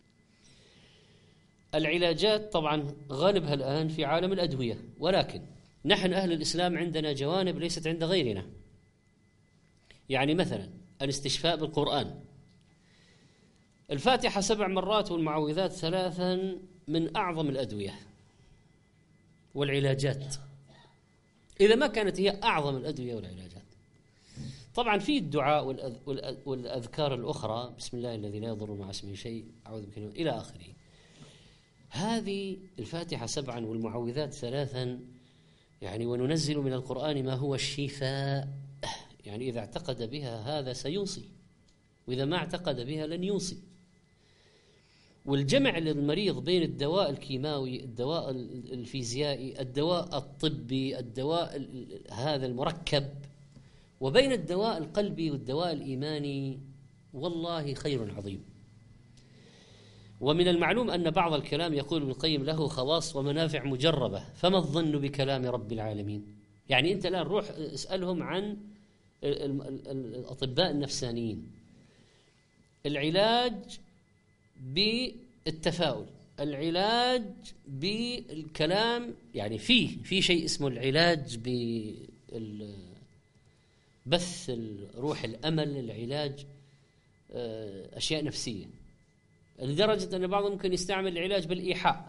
العلاجات طبعا غالبها الآن في عالم الأدوية، ولكن نحن أهل الإسلام عندنا جوانب ليست عند غيرنا. يعني مثلا الاستشفاء بالقرآن، الفاتحة 7 مرات والمعوذات 3 من أعظم الأدوية والعلاجات، إذا ما كانت هي أعظم الأدوية والعلاجات. طبعا في الدعاء والأذكار الأخرى، بسم الله الذي لا يضر مع اسمه شيء، أعوذ بك إلى آخره. هذه الفاتحة 7 والمعوذات 3 يعني وننزل من القرآن ما هو الشفاء، يعني إذا اعتقد بها هذا سيوصي، وإذا ما اعتقد بها لن يوصي. والجمع للمريض بين الدواء الكيماوي، الدواء الفيزيائي، الدواء الطبي، الدواء هذا المركب، وبين الدواء القلبي والدواء الإيماني، والله خير عظيم. ومن المعلوم أن بعض الكلام يقول ابن القيم له خواص ومنافع مجربة، فما الظن بكلام رب العالمين؟ يعني أنت الآن روح اسألهم عن الأطباء النفسانيين، العلاج بالتفاؤل، العلاج بالكلام، يعني في شيء اسمه العلاج بث روح الأمل، العلاج أشياء نفسية، لدرجة أن بعضهم ممكن يستعمل العلاج بالإيحاء.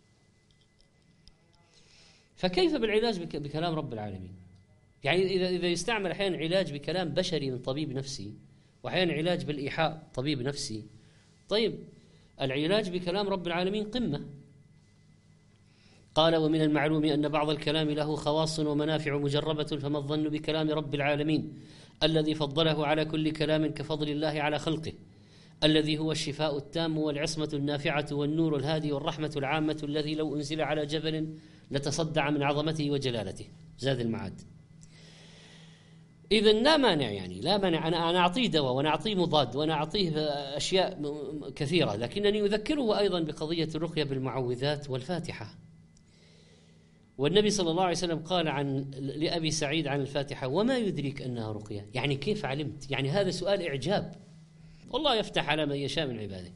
فكيف بالعلاج بكلام رب العالمين؟ يعني إذا يستعمل أحيانا علاج بكلام بشري من طبيب نفسي، وأحيانا علاج بالإيحاء طبيب نفسي، طيب العلاج بكلام رب العالمين قمة. قال: ومن المعلوم أن بعض الكلام له خواص ومنافع مجربة، فما الظن بكلام رب العالمين الذي فضله على كل كلام كفضل الله على خلقه، الذي هو الشفاء التام والعصمة النافعة والنور الهادي والرحمة العامة، الذي لو أنزل على جبل لتصدع من عظمته وجلالته. زاد المعاد. إذن لا مانع، يعني لا مانع أنا أعطيه دواء وأنا أعطيه مضاد وأنا أعطيه أشياء كثيرة، لكنني أذكره أيضا بقضية الرقية بالمعوذات والفاتحة. والنبي صلى الله عليه وسلم قال لأبي سعيد عن الفاتحة: وما يدريك أنها رقية؟ يعني كيف علمت؟ يعني هذا سؤال إعجاب، والله يفتح على من يشاء من عباده.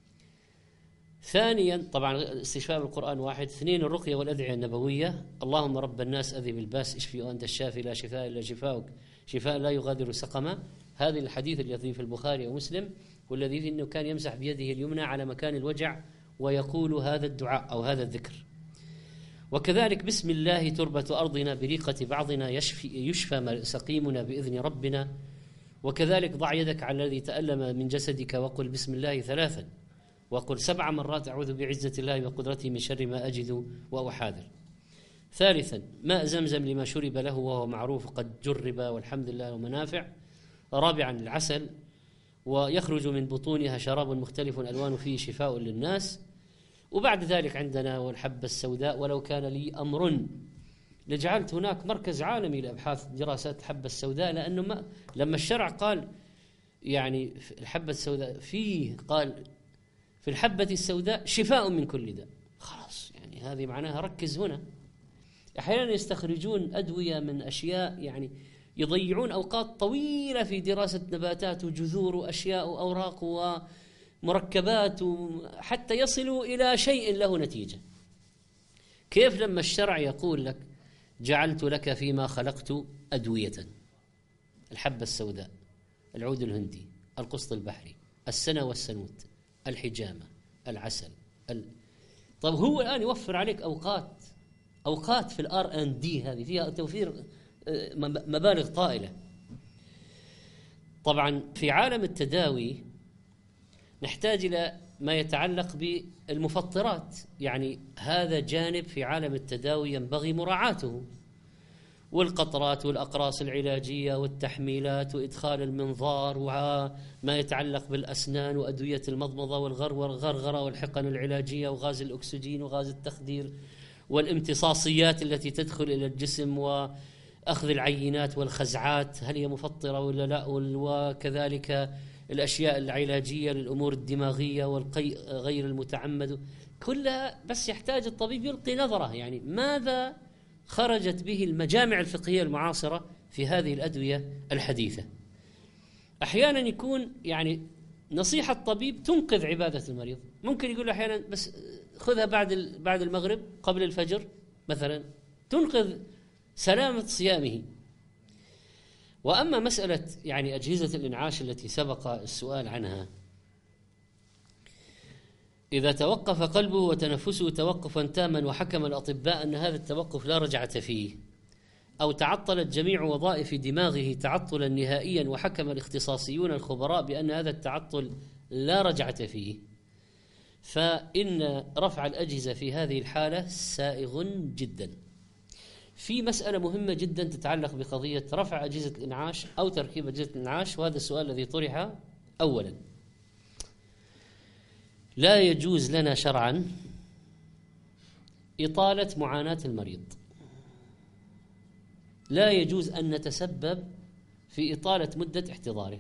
ثانيا طبعا استشفاء بالقرآن 1. 2 الرقية والأدعية النبوية: اللهم رب الناس أذهب الباس اشفي وأنت الشافي لا شفاء إلا شفاؤك شفاء لا يغادر سقما. هذه الحديث الذي في البخاري ومسلم، والذي فيه أنه كان يمسح بيده اليمنى على مكان الوجع ويقول هذا الدعاء أو هذا الذكر. وكذلك بسم الله تربة أرضنا بريقة بعضنا يشفى سقيمنا بإذن ربنا. وكذلك ضع يدك على الذي تألم من جسدك وقل بسم الله 3، وقل 7 مرات أعوذ بعزة الله وقدرته من شر ما أجد وأحاذر. ثالثا ماء زمزم لما شرب له وهو معروف قد جرب والحمد لله ومنافع. رابعا العسل، ويخرج من بطونها شراب مختلف ألوان فيه شفاء للناس. وبعد ذلك عندنا والحبة السوداء. ولو كان لي أمر لجعلت هناك مركز عالمي لأبحاث دراسات الحبة السوداء، لأنه لما الشرع قال يعني الحبة السوداء قال في الحبة السوداء شفاء من كل داء، خلاص يعني هذه معناها ركز هنا. أحيانا يستخرجون أدوية من أشياء، يعني يضيعون أوقات طويلة في دراسة نباتات وجذور وأشياء وأوراق ومركبات حتى يصلوا إلى شيء له نتيجة. كيف لما الشرع يقول لك جعلت لك فيما خلقت أدوية: الحبة السوداء، العود الهندي، القسط البحري، السنة والسنوت، الحجامة، العسل، طب هو الآن يوفر عليك أوقات في الR&D، هذه فيها توفير مبالغ طائلة. طبعا في عالم التداوي نحتاج إلى ما يتعلق بالمفطرات، يعني هذا جانب في عالم التداوي ينبغي مراعاته، والقطرات والأقراص العلاجية والتحميلات وإدخال المنظار وما يتعلق بالأسنان وأدوية المضمضة والغرغرة والحقن العلاجية وغاز الأكسجين وغاز التخدير والامتصاصيات التي تدخل إلى الجسم وأخذ العينات والخزعات هل هي مفطرة ولا لا، وكذلك الأشياء العلاجية للأمور الدماغية والقيء غير المتعمد، كلها بس يحتاج الطبيب يلقي نظرة يعني ماذا خرجت به المجامع الفقهية المعاصرة في هذه الأدوية الحديثة. أحيانا يكون يعني نصيحة الطبيب تنقذ عبادة المريض، ممكن يقول أحيانا بس خذها بعد المغرب قبل الفجر مثلا، تنقذ سلامة صيامه. وأما مسألة يعني أجهزة الإنعاش التي سبق السؤال عنها، إذا توقف قلبه وتنفسه توقفا تاما وحكم الأطباء أن هذا التوقف لا رجعة فيه، أو تعطلت جميع وظائف دماغه تعطلا نهائيا وحكم الاختصاصيون الخبراء بأن هذا التعطل لا رجعة فيه، فإن رفع الأجهزة في هذه الحالة سائغ جدا. في مسألة مهمة جدا تتعلق بقضية رفع أجهزة الإنعاش أو تركيب أجهزة الإنعاش، وهذا السؤال الذي طرح. أولا، لا يجوز لنا شرعا إطالة معاناة المريض، لا يجوز أن نتسبب في إطالة مدة احتضاره.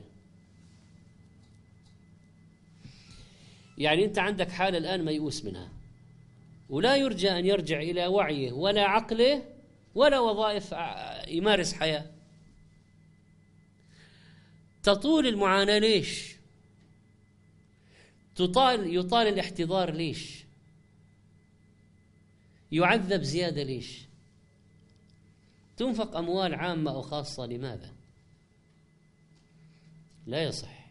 يعني أنت عندك حالة الآن ميؤوس منها، ولا يرجى أن يرجع إلى وعيه ولا عقله ولا وظائف يمارس حياة. تطول المعاناة ليش؟ يطال الاحتضار ليش؟ يعذب زيادة ليش؟ تنفق أموال عامة أو خاصة لماذا؟ لا يصح.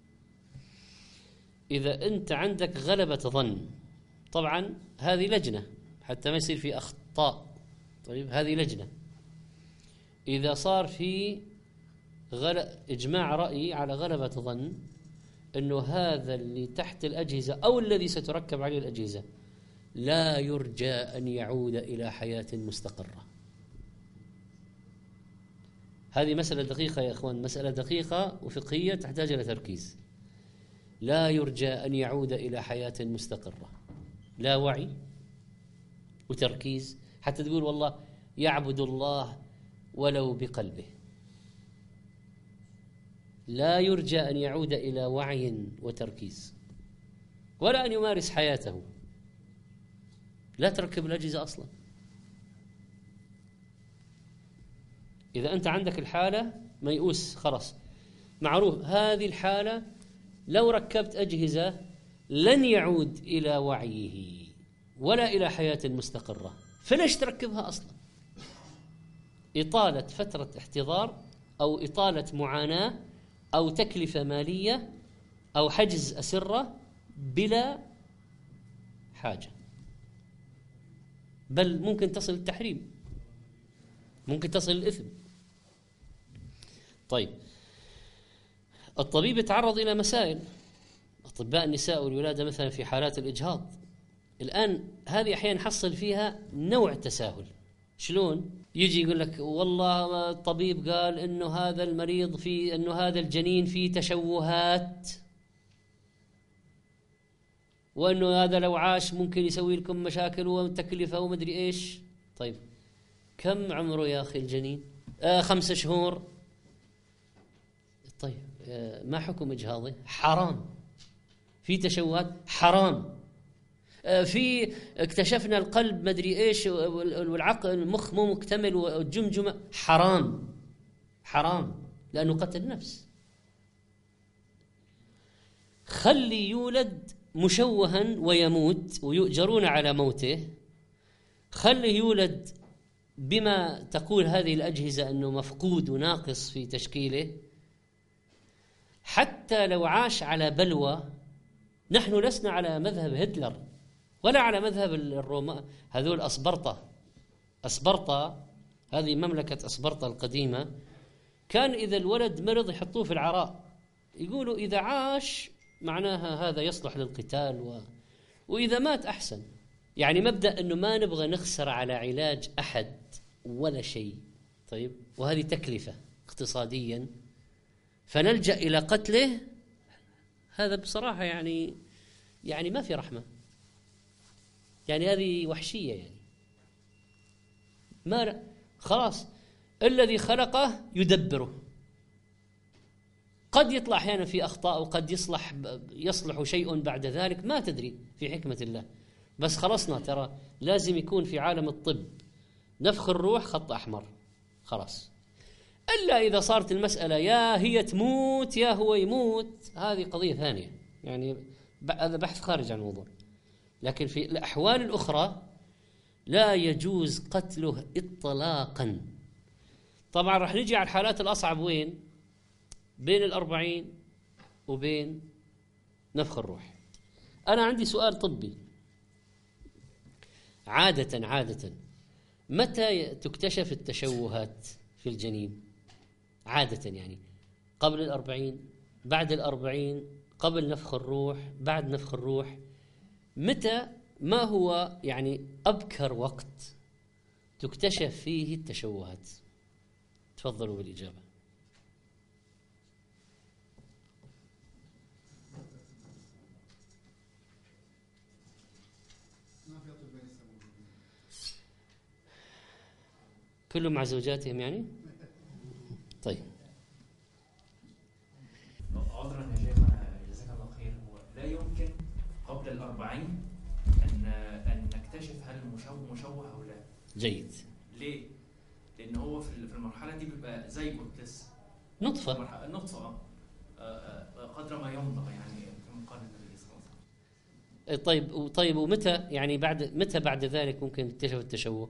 إذا أنت عندك غلبة ظن، طبعا هذه لجنة حتى ما يصير في أخطاء، طيب هذه لجنة. إذا صار في إجماع رأي على غلبة ظن أنه هذا اللي تحت الأجهزة أو الذي ستركب عليه الأجهزة لا يرجى أن يعود إلى حياة مستقرة. هذه مسألة دقيقة يا أخوان، مسألة دقيقة وفقهية تحتاج إلى تركيز. لا يرجى أن يعود إلى حياة مستقرة، لا وعي وتركيز حتى تقول والله يعبد الله ولو بقلبه. لا يرجى أن يعود إلى وعي وتركيز ولا أن يمارس حياته. لا تركب الأجهزة أصلا. إذا أنت عندك الحالة ميؤوس خلاص معروف، هذه الحالة لو ركبت أجهزة لن يعود إلى وعيه ولا إلى حياة مستقرة، فليش تركبها أصلا؟ إطالة فترة احتضار أو إطالة معاناة أو تكلفة مالية أو حجز أسرة بلا حاجة، بل ممكن تصل التحريم، ممكن تصل الإثم. طيب، الطبيب يتعرض إلى مسائل، أطباء النساء والولادة مثلا في حالات الإجهاض الآن، هذه أحيانا حصل فيها نوع تساهل. شلون؟ يجي يقول لك والله الطبيب قال إنه هذا المريض فيه، إنه هذا الجنين فيه تشوهات، وإنه هذا لو عاش ممكن يسوي لكم مشاكل وتكلفة ومدري إيش. طيب كم عمره يا أخي الجنين؟ 5 شهور. طيب ما حكم إجهاضه؟ حرام. في تشوهات؟ حرام. في اكتشفنا القلب مدري إيش والعقل المخ مو مكتمل والجمجمة، حرام. حرام لأنه قتل نفس. خلي يولد مشوها ويموت ويؤجرون على موته، خلي يولد بما تقول هذه الأجهزة أنه مفقود وناقص في تشكيله، حتى لو عاش على بلوى. نحن لسنا على مذهب هتلر ولا على مذهب الرومان، هذول أسبرطة هذه مملكة أسبرطة القديمة، كان إذا الولد مرض يحطوه في العراء، يقولوا إذا عاش معناها هذا يصلح للقتال وإذا مات أحسن. يعني مبدأ أنه ما نبغى نخسر على علاج أحد ولا شيء. طيب، وهذه تكلفة اقتصاديا فنلجأ إلى قتله، هذا بصراحة يعني ما في رحمة، يعني هذه وحشية. يعني ما خلاص الذي خلقه يدبره، قد يطلع أحيانا في أخطاء وقد يصلح شيء بعد ذلك، ما تدري في حكمة الله. بس خلصنا، ترى لازم يكون في عالم الطب نفخ الروح خط أحمر خلاص، إلا إذا صارت المسألة يا هي تموت يا هو يموت، هذه قضية ثانية، يعني هذا بحث خارج عن الموضوع. لكن في الأحوال الأخرى لا يجوز قتله إطلاقا. طبعا راح نجي على الحالات الأصعب وين؟ بين 40 وبين نفخ الروح. أنا عندي سؤال طبي. عادة متى تكتشف التشوهات في الجنين؟ عادة يعني قبل 40، بعد 40، قبل نفخ الروح، بعد نفخ الروح. متى، ما هو يعني أبكر وقت تكتشف فيه التشوهات؟ تفضلوا بالإجابة. كلهم مع زوجاتهم يعني؟ طيب. عذرا يا شيخنا جزاك الله خير، هو لا يمكن قبل 40 أن نكتشف هل مشوه أو لا. جيد. ليه؟ لأن هو في المرحلة دي بيبقى زي لسه نطفة. نطفة قدر ما يمضغ يعني كما قال النبي صلى الله عليه وسلم. طيب ومتى يعني بعد ذلك ممكن تكتشف التشوه؟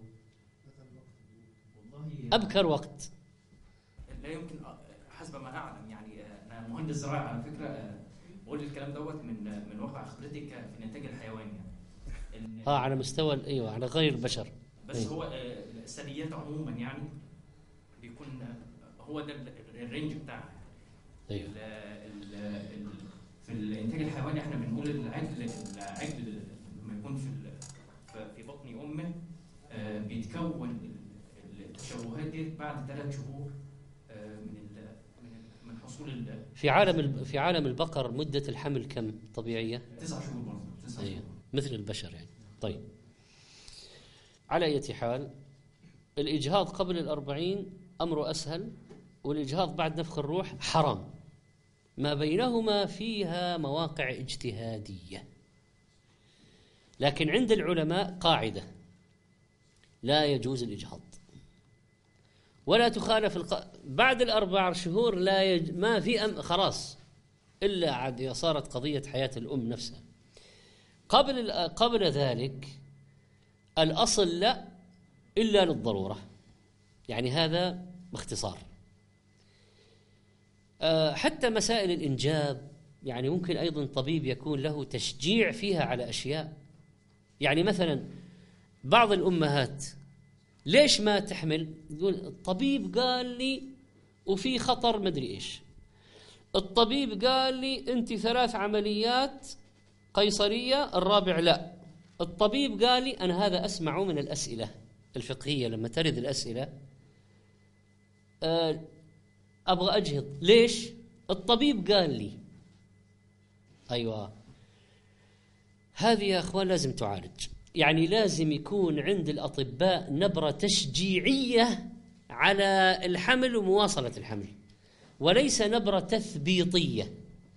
والله أبكر وقت لا يمكن حسب ما أعلم يعني. أنا مهندس زراعة على فكرة، بقول الكلام دوت من واقع خبرتي في الإنتاج الحيواني يعني. على مستوى أيوة، على غير البشر. بس هو الثدييات عموما يعني بيكون هو ده الرينج بتاعها. أيوة. في الانتاج الحيواني احنا بنقول العجل لما يكون في بطن امه بيتكون التشوهات دي بعد 3 شهور من حصول في عالم البقر مدة الحمل كم طبيعية؟ 9 شهور برضه. 9 شهور مثل البشر يعني. طيب، على أي حال الإجهاض قبل 40 أمره أسهل، والإجهاض بعد نفخ الروح حرام. ما بينهما فيها مواقع اجتهادية، لكن عند العلماء قاعدة: لا يجوز الإجهاض ولا تخالف بعد 4 شهور ما في خلاص، إلا عاد إذا صارت قضية حياة الأم نفسها. قبل ذلك الأصل لا إلا للضرورة، يعني هذا باختصار. حتى مسائل الإنجاب يعني ممكن أيضا طبيب يكون له تشجيع فيها على أشياء. يعني مثلا بعض الأمهات ليش ما تحمل؟ يقول الطبيب قال لي وفي خطر مدري إيش، الطبيب قال لي أنت 3 عمليات قيصرية، الرابع لا، الطبيب قال لي. أنا هذا أسمعه من الأسئلة الفقهية لما ترد الأسئلة، أبغى أجهض. ليش؟ الطبيب قال لي. أيوة، هذه يا أخوان لازم تعالج. يعني لازم يكون عند الأطباء نبرة تشجيعية على الحمل ومواصلة الحمل، وليس نبرة تثبيطية.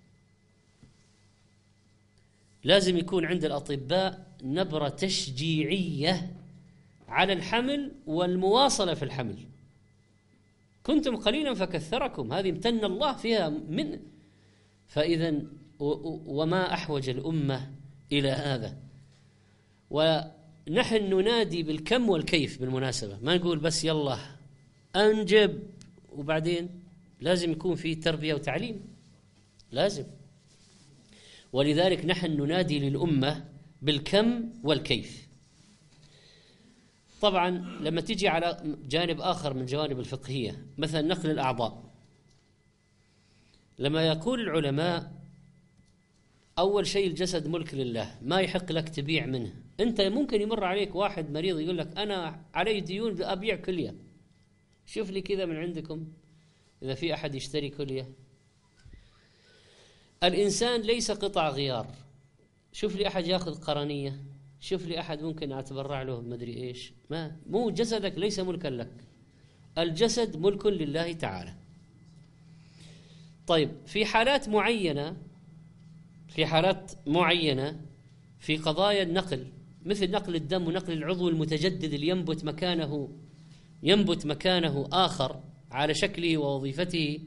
لازم يكون عند الأطباء نبرة تشجيعية على الحمل والمواصلة في الحمل. كنتم قليلا فكثركم، هذه امتن الله فيها من. فإذا وما أحوج الأمة إلى هذا. ونحن ننادي بالكم والكيف بالمناسبة، ما نقول بس يلا أنجب وبعدين. لازم يكون في تربية وتعليم، لازم. ولذلك نحن ننادي للأمة بالكم والكيف. طبعا لما تيجي على جانب آخر من جوانب الفقهية، مثلا نقل الأعضاء، لما يقول العلماء أول شيء الجسد ملك لله، ما يحق لك تبيع منه. أنت ممكن يمر عليك واحد مريض يقول لك أنا علي ديون أبيع كلية، شوف لي كذا من عندكم إذا في أحد يشتري كلية. الإنسان ليس قطع غيار، شوف لي أحد يأخذ قرنية، شوف لي أحد ممكن أتبرع له مدري إيش. ما مو جسدك ليس ملكا لك، الجسد ملك لله تعالى. طيب في حالات معينة في قضايا النقل، مثل نقل الدم ونقل العضو المتجدد اللي ينبت مكانه آخر على شكله ووظيفته.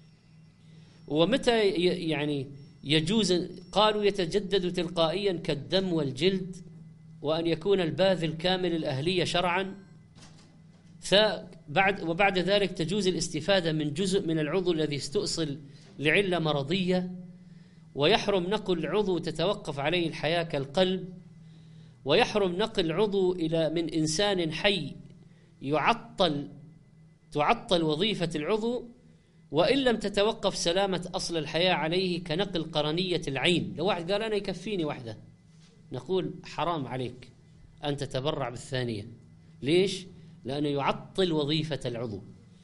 ومتى يعني يجوز؟ قالوا يتجدد تلقائيا كالدم والجلد، وأن يكون الباذل كامل الأهلية شرعا. وبعد ذلك تجوز الاستفادة من جزء من العضو الذي استؤصل لعلة مرضية، ويحرم نقل عضو تتوقف عليه الحياة كالقلب، ويحرم نقل عضو من إنسان حي تعطل وظيفة العضو وإن لم تتوقف سلامة أصل الحياة عليه، كنقل قرنية العين. لو واحد قال أنا يكفيني واحدة، نقول حرام عليك أن تتبرع بالثانية. ليش؟ لأنه يعطل وظيفة العضو.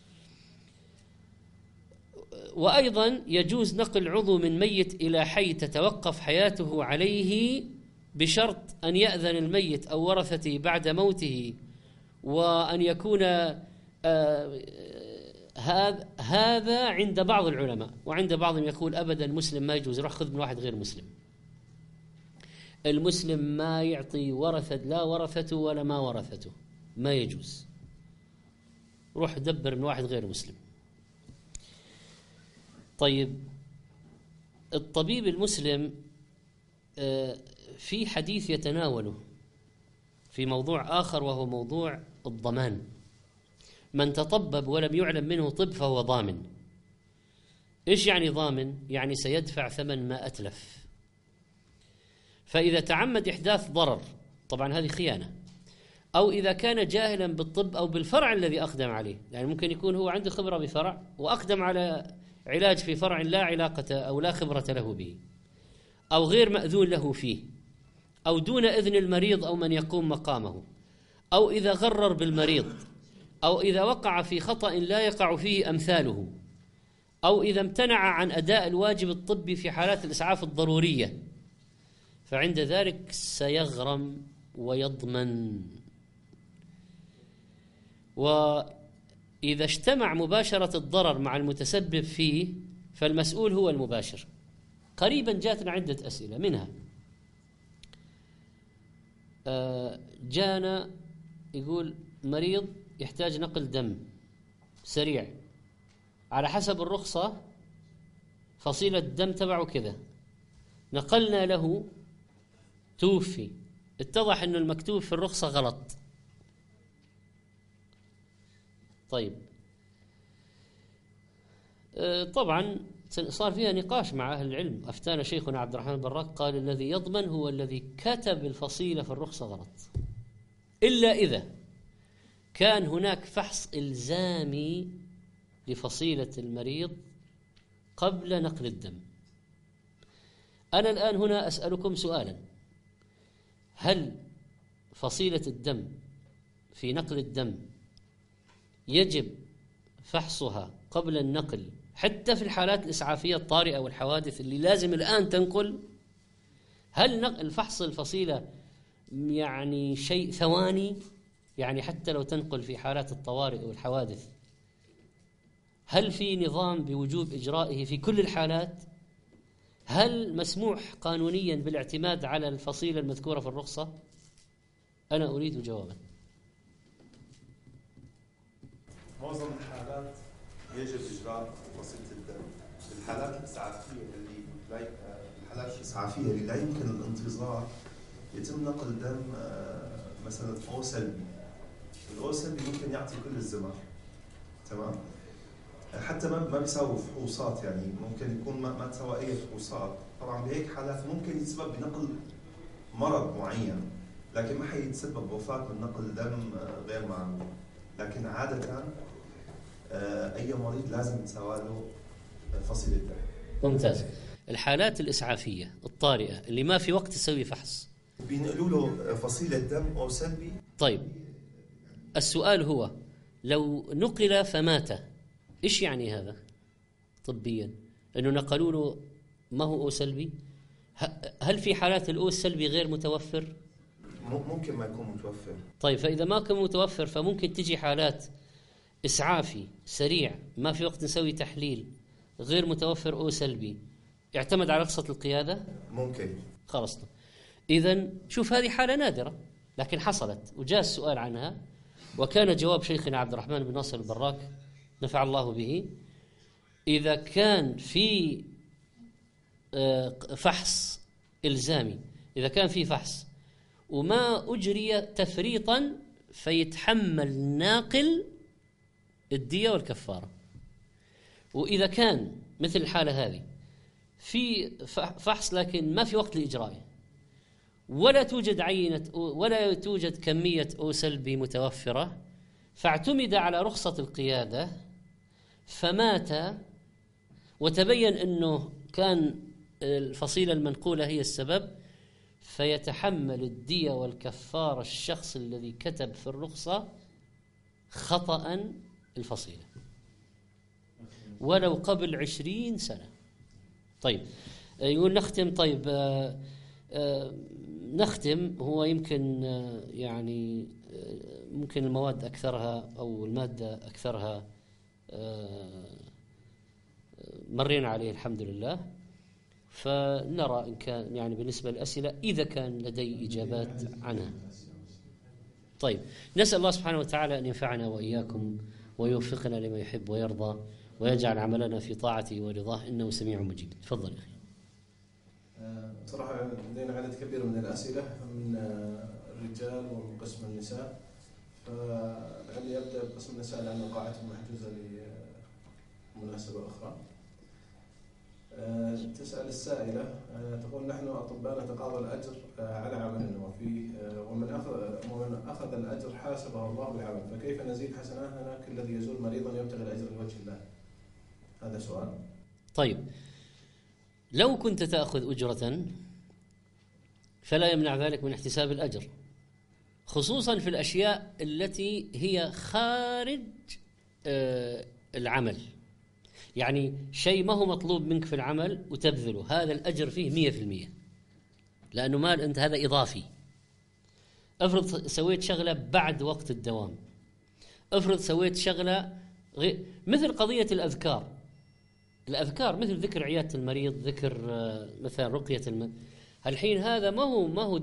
وأيضا يجوز نقل عضو من ميت إلى حي تتوقف حياته عليه، بشرط أن يأذن الميت أو ورثته بعد موته، وأن يكون هذا عند بعض العلماء، وعند بعضهم يقول أبدا مسلم ما يجوز، روح خذ من واحد غير مسلم. المسلم ما يعطي لا ورثته ولا ما ورثته، ما يجوز، روح دبر من واحد غير مسلم. طيب، الطبيب المسلم في حديث يتناوله في موضوع آخر، وهو موضوع الضمان. من تطبب ولم يعلم منه طب فهو ضامن. إيش يعني ضامن؟ يعني سيدفع ثمن ما أتلف. فإذا تعمد إحداث ضرر، طبعا هذه خيانة، أو إذا كان جاهلا بالطب أو بالفرع الذي أقدم عليه، يعني ممكن يكون هو عنده خبرة بفرع وأقدم على علاج في فرع لا علاقة أو لا خبرة له به، أو غير مأذون له فيه، أو دون إذن المريض أو من يقوم مقامه، أو إذا غرر بالمريض، أو إذا وقع في خطأ لا يقع فيه أمثاله، أو إذا امتنع عن أداء الواجب الطبي في حالات الإسعاف الضرورية، فعند ذلك سيغرم ويضمن. وإذا اجتمع مباشرة الضرر مع المتسبب فيه فالمسؤول هو المباشر. قريبا جاتنا عدة أسئلة، منها جانا يقول مريض يحتاج نقل دم سريع، على حسب الرخصة فصيلة الدم تبعه كذا، نقلنا له توفي، اتضح أنه المكتوب في الرخصة غلط. طيب، طبعا صار فيها نقاش مع أهل العلم. أفتانا شيخنا عبد الرحمن البراك قال الذي يضمن هو الذي كتب الفصيلة في الرخصة غلط، إلا إذا كان هناك فحص إلزامي لفصيلة المريض قبل نقل الدم. أنا الآن هنا أسألكم سؤالا: هل فصيلة الدم في نقل الدم يجب فحصها قبل النقل حتى في الحالات الإسعافية الطارئة والحوادث اللي لازم الآن تنقل؟ هل الفحص الفصيلة يعني شيء ثواني، يعني حتى لو تنقل في حالات الطوارئ والحوادث، هل في نظام بوجوب إجرائه في كل الحالات؟ هل مسموح قانونيا بالاعتماد على الفصيلة المذكورة في الرخصة؟ أنا أريد جوابا. معظم الحالات يجب إجراء فصيلة الدم. الحالات الإسعافية اللي لا يمكن الانتظار يتم نقل دم مثلا أو سلبي. الأو سلبي ممكن يعطي كل الزمر، تمام؟ حتى ما بيساوي فحوصات، يعني ممكن يكون ما تساوي أي فحوصات. طبعا بهيك حالات ممكن يتسبب بنقل مرض معين، لكن ما حيتسبب وفاة من نقل دم غير معمول. لكن عادة أي مريض لازم يتساوى له فصيلة دم. ممتاز. الحالات الإسعافية الطارئة اللي ما في وقت تسوي فحص بينقلوا له فصيلة دم أو سلبي. طيب، السؤال هو لو نقل فمات، إيش يعني هذا طبيا؟ إنه نقلوا له ما هو أو سلبي؟ هل في حالات الأو السلبي غير متوفر؟ ممكن ما يكون متوفر. طيب، فإذا ما كان متوفر فممكن تجي حالات إسعافي سريع ما في وقت نسوي تحليل، غير متوفر أو سلبي، يعتمد على رخصة القيادة؟ ممكن. خلصنا. إذن شوف، هذه حالة نادرة لكن حصلت وجاء السؤال عنها، وكان جواب شيخنا عبد الرحمن بن ناصر البراك نفع الله به: إذا كان في فحص إلزامي، إذا كان في فحص وما أجري تفريطا، فيتحمل ناقل الدية والكفارة. وإذا كان مثل الحالة هذه في فحص لكن ما في وقت لإجرائه، ولا توجد ولا توجد كمية أوسلب متوفرة، فاعتمد على رخصة القيادة فمات وتبين أنه كان الفصيلة المنقولة هي السبب، فيتحمل الدية والكفارة الشخص الذي كتب في الرخصة خطأ الفصيلة ولو قبل 20 سنة. طيب يقول نختم. طيب نختم. هو يمكن يعني ممكن المواد أكثرها أو المادة أكثرها مرينا عليه الحمد لله، فنرى إن كان يعني بالنسبة للأسئلة إذا كان لدي إجابات عنها. طيب نسأل الله سبحانه وتعالى أن ينفعنا وإياكم ويوفقنا لما يحب ويرضى ويجعل عملنا في طاعته ورضاه إنه سميع مجيب. تفضل يا أخي. صراحة لدينا عدد كبير من الأسئلة من الرجال ومن قسم النساء، فلعلي أبدأ بقسم النساء لأن قاعتهم محجوزة لمناسبة أخرى. تسأل السائلة تقول نحن أطباء نتقاضى الأجر على عملنا ومن أخذ الأجر حاسبه الله بالعمل، فكيف نزيد حسناتنا كالذي يزور مريضا يبتغي الأجر لوجه الله؟ هذا سؤال. طيب لو كنت تأخذ أجرة فلا يمنع ذلك من احتساب الأجر، خصوصا في الأشياء التي هي خارج العمل، يعني شيء ما هو مطلوب منك في العمل وتبذله، هذا الأجر فيه 100%، لأنه مال أنت هذا إضافي. افرض سويت شغلة بعد وقت الدوام، افرض سويت شغلة مثل قضية الأذكار مثل ذكر عيادة المريض، ذكر مثلا رقية الحين هذا ما هو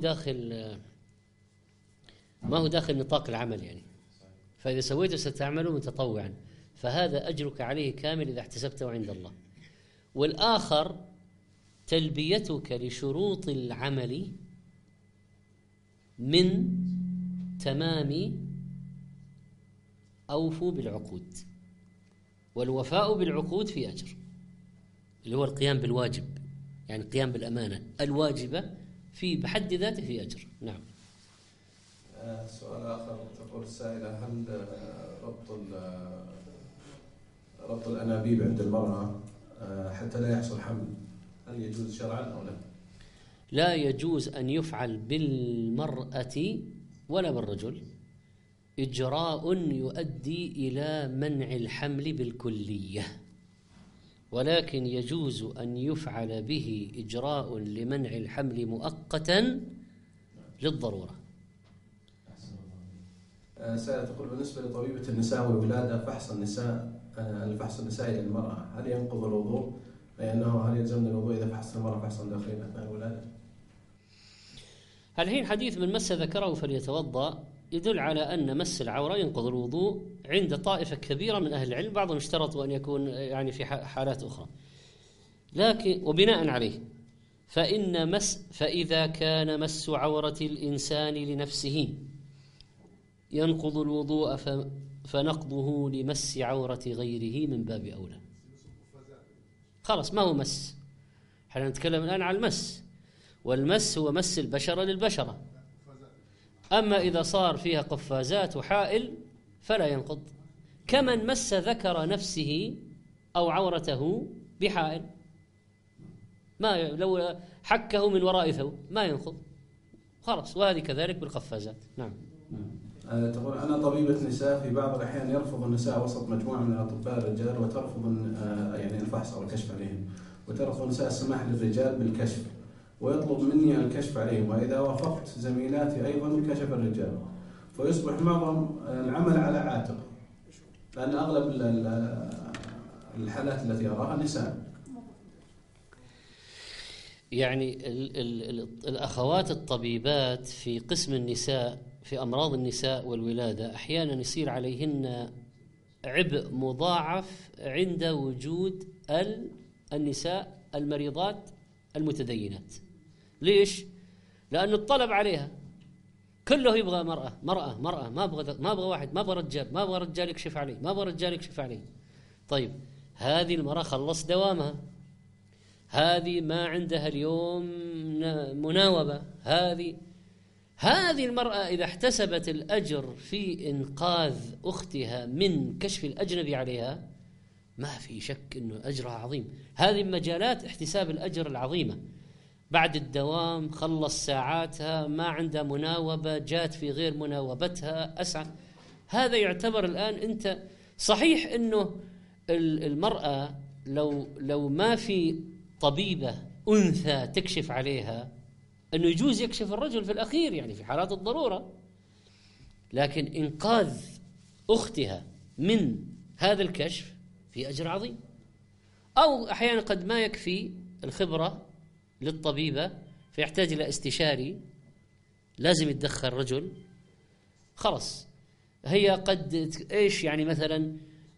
داخل نطاق العمل يعني، فإذا سويته ستعمله متطوعا، فهذا أجرك عليه كامل إذا احتسبته عند الله. والآخر تلبيتك لشروط العمل من تمام أوفوا بالعقود، والوفاء بالعقود في أجر، اللي هو القيام بالواجب، يعني القيام بالأمانة الواجبة في بحد ذاته في أجر. نعم. سؤال آخر تقول السائلة هل ربط الأنابيب عند المرأة حتى لا يحصل حمل هل يجوز شرعا أو لا؟ لا يجوز أن يفعل بالمرأة ولا بالرجل إجراء يؤدي إلى منع الحمل بالكلية، ولكن يجوز أن يفعل به إجراء لمنع الحمل مؤقتا للضرورة. سائلة تقول بالنسبة لطبيبة النساء والولادة الفحص النسائي للمرأة هل ينقض الوضوء؟ هل يلزمنا الوضوء إذا فحصت المرأة فحصا داخليا أثناء الولادة؟ الحين حديث من مس ذكره فليتوضأ يدل على أن مس العورة ينقض الوضوء عند طائفة كبيرة من أهل العلم، بعضهم اشترطوا أن يكون يعني في حالات أخرى، لكن وبناء عليه فإذا كان مس عورة الإنسان لنفسه ينقض الوضوء فنقضه لمس عورة غيره من باب أولى. خلاص ما هو مس، احنا نتكلم الآن عن المس، والمس هو مس البشرة للبشرة. أما إذا صار فيها قفازات وحائل فلا ينقض، كمن مس ذكر نفسه أو عورته بحائل، ما لو حكه من وراء ثوب ما ينقض خلاص، وهذه كذلك بالقفازات. نعم. تقول أنا طبيبة نساء، في بعض الأحيان يرفض النساء وسط مجموعة من الأطباء الرجال وترفض يعني الفحص أو الكشف عليهم، وترفض النساء السماح للرجال بالكشف ويطلب مني الكشف عليهم، وإذا وافقت زميلاتي أيضا كشف الرجال، فيصبح معظم العمل على عاتق، لأن أغلب الحالات التي أراها نساء. يعني الأخوات الطبيبات في قسم النساء في أمراض النساء والولادة أحيانا يصير عليهن عبء مضاعف عند وجود النساء المريضات المتدينات. ليش؟ لأن الطلب عليها، كله يبغى مرأة مرأة مرأة، ما أبغى واحد، ما أبغى رجال، ما أبغى رجال يكشف علي، ما أبغى رجال يكشف علي. طيب هذه المرأة خلص دوامها، هذه ما عندها اليوم مناوبة، هذه المرأة إذا احتسبت الأجر في إنقاذ أختها من كشف الأجنبي عليها ما في شك أنه أجرها عظيم. هذه مجالات احتساب الأجر العظيمة. بعد الدوام خلص ساعاتها، ما عندها مناوبة، جات في غير مناوبتها، أسعى. هذا يعتبر الآن أنت صحيح أنه المرأة لو ما في طبيبة أنثى تكشف عليها أنه يجوز يكشف الرجل في الأخير، يعني في حالات الضرورة، لكن إنقاذ أختها من هذا الكشف في أجر عظيم. أو أحيانا قد ما يكفي الخبرة للطبيبة فيحتاج إلى استشاري، لازم يتدخل رجل، خلص هي قد إيش يعني مثلا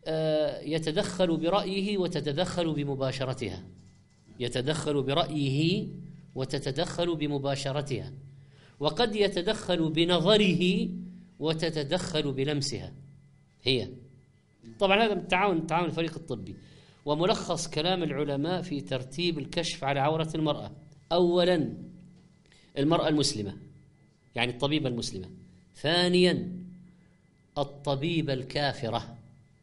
يتدخل برأيه وتتدخل بمباشرتها، يتدخل برأيه وتتدخل بمباشرتها، وقد يتدخل بنظره وتتدخل بلمسها هي. طبعا هذا التعاون الفريق الطبي. وملخص كلام العلماء في ترتيب الكشف على عورة المرأة: أولا المرأة المسلمة، يعني الطبيبة المسلمة. ثانيا الطبيبة الكافرة.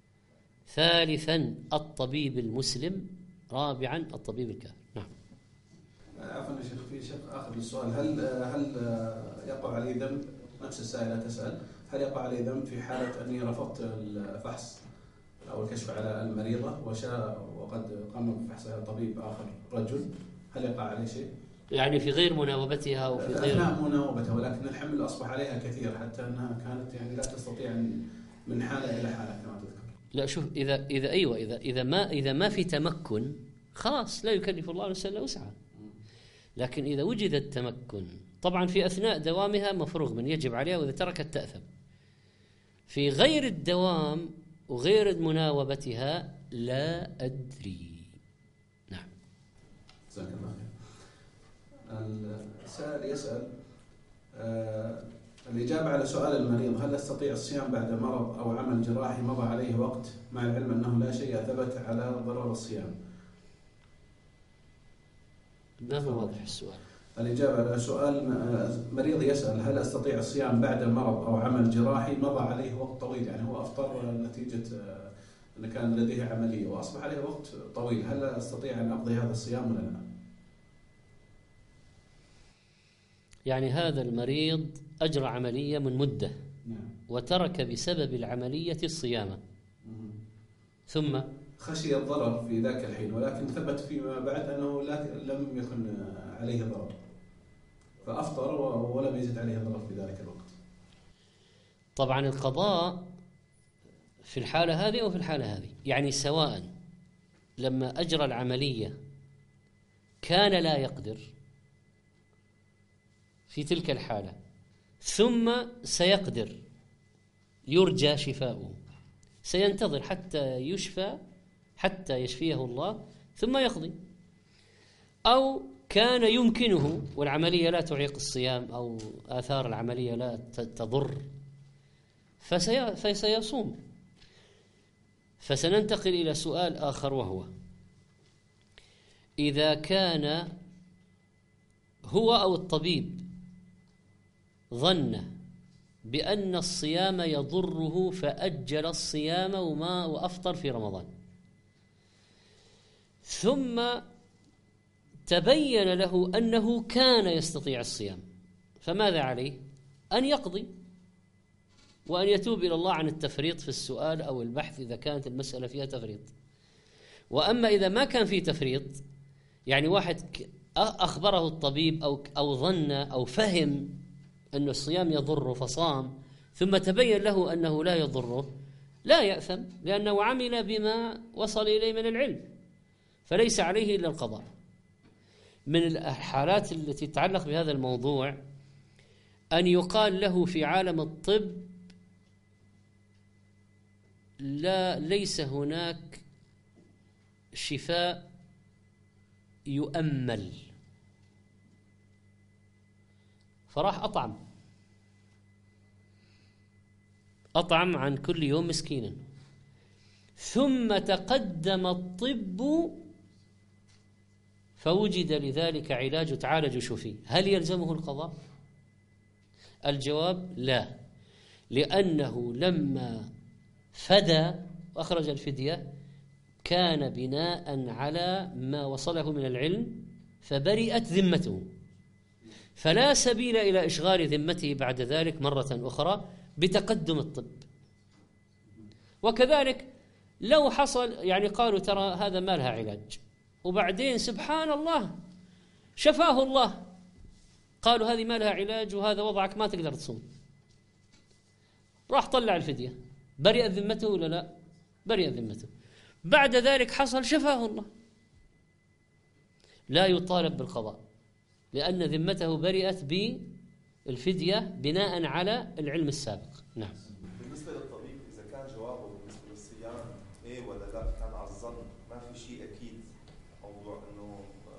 ثالثا الطبيب المسلم. رابعا الطبيب الكافر. نعم. عفوا يا شيخ، في شق آخر للسؤال: هل يقع علي ذنب، نفس السائلة تسأل، هل يقع علي ذنب في حالة أني رفضت الفحص أو الكشف على المريضة وقد قام بفحصها طبيب آخر رجل، هل يقع عليه شيء؟ يعني في غير مناوبتها أو في غير أثناء مناوبتها، ولكن الحمل أصبح عليها كثير حتى أنها كانت يعني لا تستطيع من حالة إلى حالة كما تذكر. لا شوف، إذا ما في تمكن خلاص لا يكلف الله نفسا إلا وسعها. لكن إذا وجد التمكن، طبعا في أثناء دوامها مفروغ من يجب عليها، وإذا تركت تأثم. في غير الدوام وغير مناوبتها لا أدري. نعم. جزاك الله خير. السائل يسأل الإجابة على سؤال المريض: هل أستطيع الصيام بعد مرض أو عمل جراحي مضى عليه وقت، مع العلم أنه لا شيء ثبت على ضرر الصيام؟ ما هو واضح السؤال. الإجابة على سؤال مريض يسأل: هل أستطيع الصيام بعد مرض أو عمل جراحي مضى عليه وقت طويل، يعني هو أفطر نتيجة أن كان لديه عملية وأصبح عليه وقت طويل، هل أستطيع أن أقضي هذا الصيام ولا لا؟ يعني هذا المريض أجرى عملية من مدة وترك بسبب العملية الصيام، ثم خشي الضرر في ذاك الحين، ولكن ثبت فيما بعد أنه لم يكن عليه ضرر، فأفطر ولم يزد عليه ضرر في ذلك الوقت. طبعا القضاء في الحالة هذه أو في الحالة هذه، يعني سواء لما أجرى العملية كان لا يقدر في تلك الحالة، ثم سيقدر، يرجى شفاؤه، سينتظر حتى يشفيه الله ثم يقضي. أو كان يمكنه والعملية لا تعيق الصيام أو آثار العملية لا تضر فسيصوم. فسننتقل إلى سؤال آخر، وهو: إذا كان هو أو الطبيب ظن بأن الصيام يضره فأجل الصيام وأفطر في رمضان، ثم تبين له أنه كان يستطيع الصيام، فماذا عليه؟ أن يقضي وأن يتوب إلى الله عن التفريط في السؤال أو البحث إذا كانت المسألة فيها تفريط. وأما إذا ما كان فيه تفريط، يعني واحد أخبره الطبيب أو ظن أو فهم أن الصيام يضره فصام، ثم تبين له أنه لا يضره، لا يأثم، لأنه عمل بما وصل إليه من العلم، فليس عليه إلا القضاء. من الحالات التي تتعلق بهذا الموضوع أن يقال له في عالم الطب: ليس هناك شفاء يؤمل، فراح أطعم أطعم عن كل يوم مسكينا. ثم تقدم الطب فوجد لذلك علاج تعالج شو فيه، هل يلزمه القضاء؟ الجواب لا، لأنه لما فدى وأخرج الفدية كان بناء على ما وصله من العلم فبرئت ذمته، فلا سبيل إلى إشغال ذمته بعد ذلك مرة أخرى بتقدم الطب. وكذلك لو حصل يعني قالوا ترى هذا ما لها علاج، وبعدين سبحان الله شفاه الله، قالوا هذه ما لها علاج وهذا وضعك ما تقدر تصوم، راح طلع الفدية، برئت ذمته ولا لا؟ برئت ذمته. بعد ذلك حصل شفاه الله، لا يطالب بالقضاء لأن ذمته برئت بالفدية بناء على العلم السابق. نعم. بالنسبة للطبيب إذا كان جوابه بالنسبة للصيام إيه ولا لا كان على الظن، ما في شيء أكيد موضوع إنه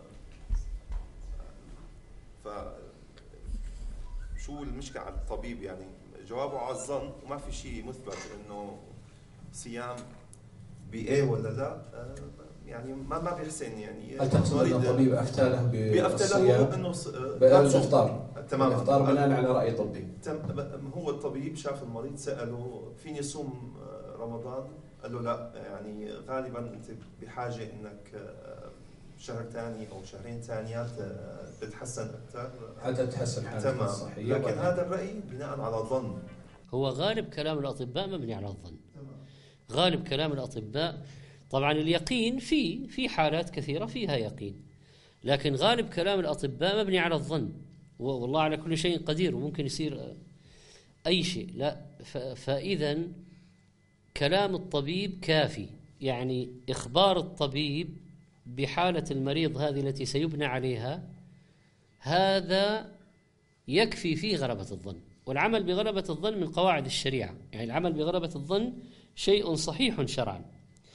شو المشكلة على الطبيب؟ يعني جوابه على الظن وما في شيء مثبت إنه صيام بإيه ولا لا، يعني ما بيحسن. يعني هل تقصد أن الطبيب أفتى له بالصيام إنه بالإفطار؟ تمام، الإفطار بناء على رأي طبي. هو الطبيب شاف المريض سأله فيني صوم رمضان؟ قال له لا، يعني غالبا أنت بحاجة إنك شهر ثاني أو شهرين ثانيات تتحسن أكثر حتى تتحسن حالتك الصحية. لكن هذا الرأي بناء على ظن. هو غالب كلام الأطباء مبني على الظن. غالب كلام الأطباء طبعا اليقين في حالات كثيرة فيها يقين، لكن غالب كلام الأطباء مبني على الظن، والله على كل شيء قدير وممكن يصير أي شيء. لا، فإذا كلام الطبيب كافي، يعني إخبار الطبيب بحالة المريض هذه التي سيبنى عليها هذا يكفي فيه غلبة الظن. والعمل بغلبة الظن من قواعد الشريعة، يعني العمل بغلبة الظن شيء صحيح شرعا.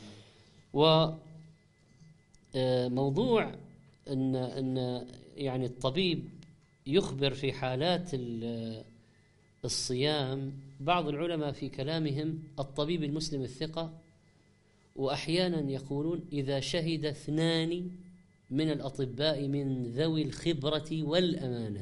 وموضوع أن يعني الطبيب يخبر في حالات الصيام، بعض العلماء في كلامهم الطبيب المسلم الثقة، وأحيانا يقولون إذا شهد 2 من الأطباء من ذوي الخبرة والأمانة.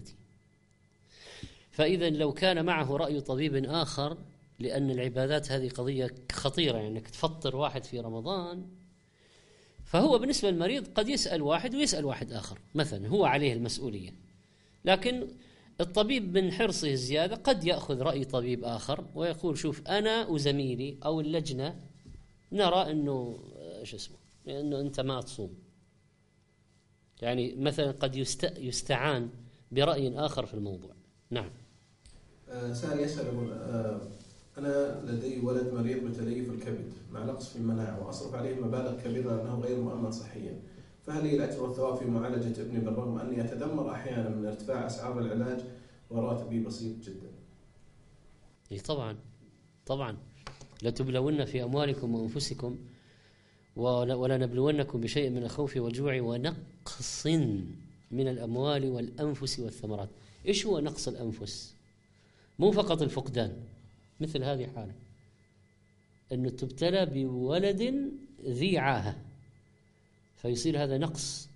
فإذا لو كان معه رأي طبيب آخر، لأن العبادات هذه قضية خطيرة، يعني أنك تفطر واحد في رمضان، فهو بالنسبة للمريض قد يسأل واحد ويسأل واحد آخر مثلا، هو عليه المسؤولية. لكن الطبيب من حرصه الزيادة قد يأخذ رأي طبيب آخر ويقول شوف أنا وزميلي أو اللجنة نرى أنه أنه أنت ما تصوم. يعني مثلا قد يستعان برأي آخر في الموضوع. نعم. سائل يسأل أنا لدي ولد مريض بتليف الكبد مع نقص في المناعة وأصرف عليه مبالغ كبيرة لأنه غير مؤمن صحيا، فهل لي الأجر والثواب في معالجة ابني بالرغم أني أتذمر أحيانا من ارتفاع أسعار العلاج وراتبي بسيط جدا؟ إيه طبعا لتبلون في أموالكم وأنفسكم ولا نبلونكم بشيء من الخوف والجوع ونقص من الأموال والأنفس والثمرات. إيش هو نقص الأنفس؟ مو فقط الفقدان، مثل هذه حالة أنه تبتلى بولد ذي عاهة فيصير هذا نقص.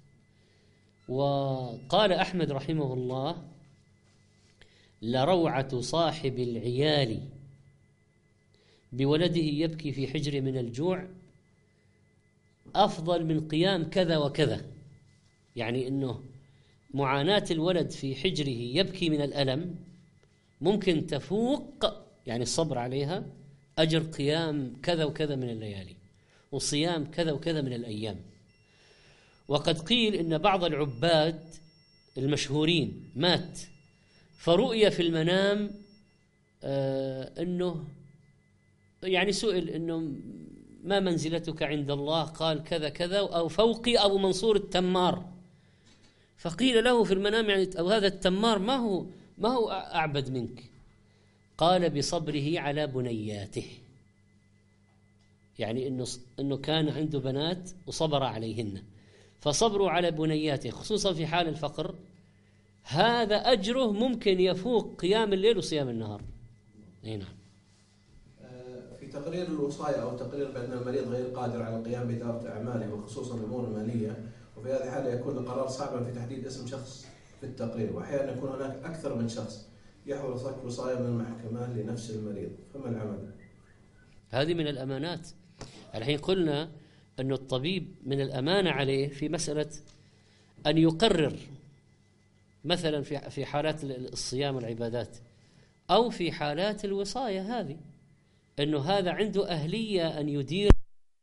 وقال أحمد رحمه الله لروعة صاحب العيال بولده يبكي في حجر من الجوع أفضل من قيام كذا وكذا، يعني أنه معاناة الولد في حجره يبكي من الألم ممكن تفوق يعني الصبر عليها أجر قيام كذا وكذا من الليالي وصيام كذا وكذا من الأيام. وقد قيل إن بعض العباد المشهورين مات فرؤي في المنام أنه يعني سئل أنه ما منزلتك عند الله؟ قال كذا كذا أو فوقي أبو منصور التمار. فقيل له في المنام يعني أو هذا التمار ما هو أعبد منك؟ قال بصبره على بنياته، يعني إنه كان عنده بنات وصبر عليهن، فصبروا على بنياته خصوصا في حال الفقر هذا أجره ممكن يفوق قيام الليل وصيام النهار. أي نعم. في تقرير الوصاية أو تقرير بأن المريض غير قادر على القيام بإدارة أعماله وخصوصا الأمور المالية، وفي هذه الحالة يكون القرار صعبا في تحديد اسم شخص في التقرير، وأحيانا يكون هناك أكثر من شخص يحول صك وصاية من المحكمة لنفس المريض، فما العمل؟ هذه من الأمانات. الحين قلنا أن الطبيب من الأمانة عليه في مسألة أن يقرر مثلا في حالات الصيام والعبادات أو في حالات الوصاية هذه، أنه هذا عنده أهلية أن يدير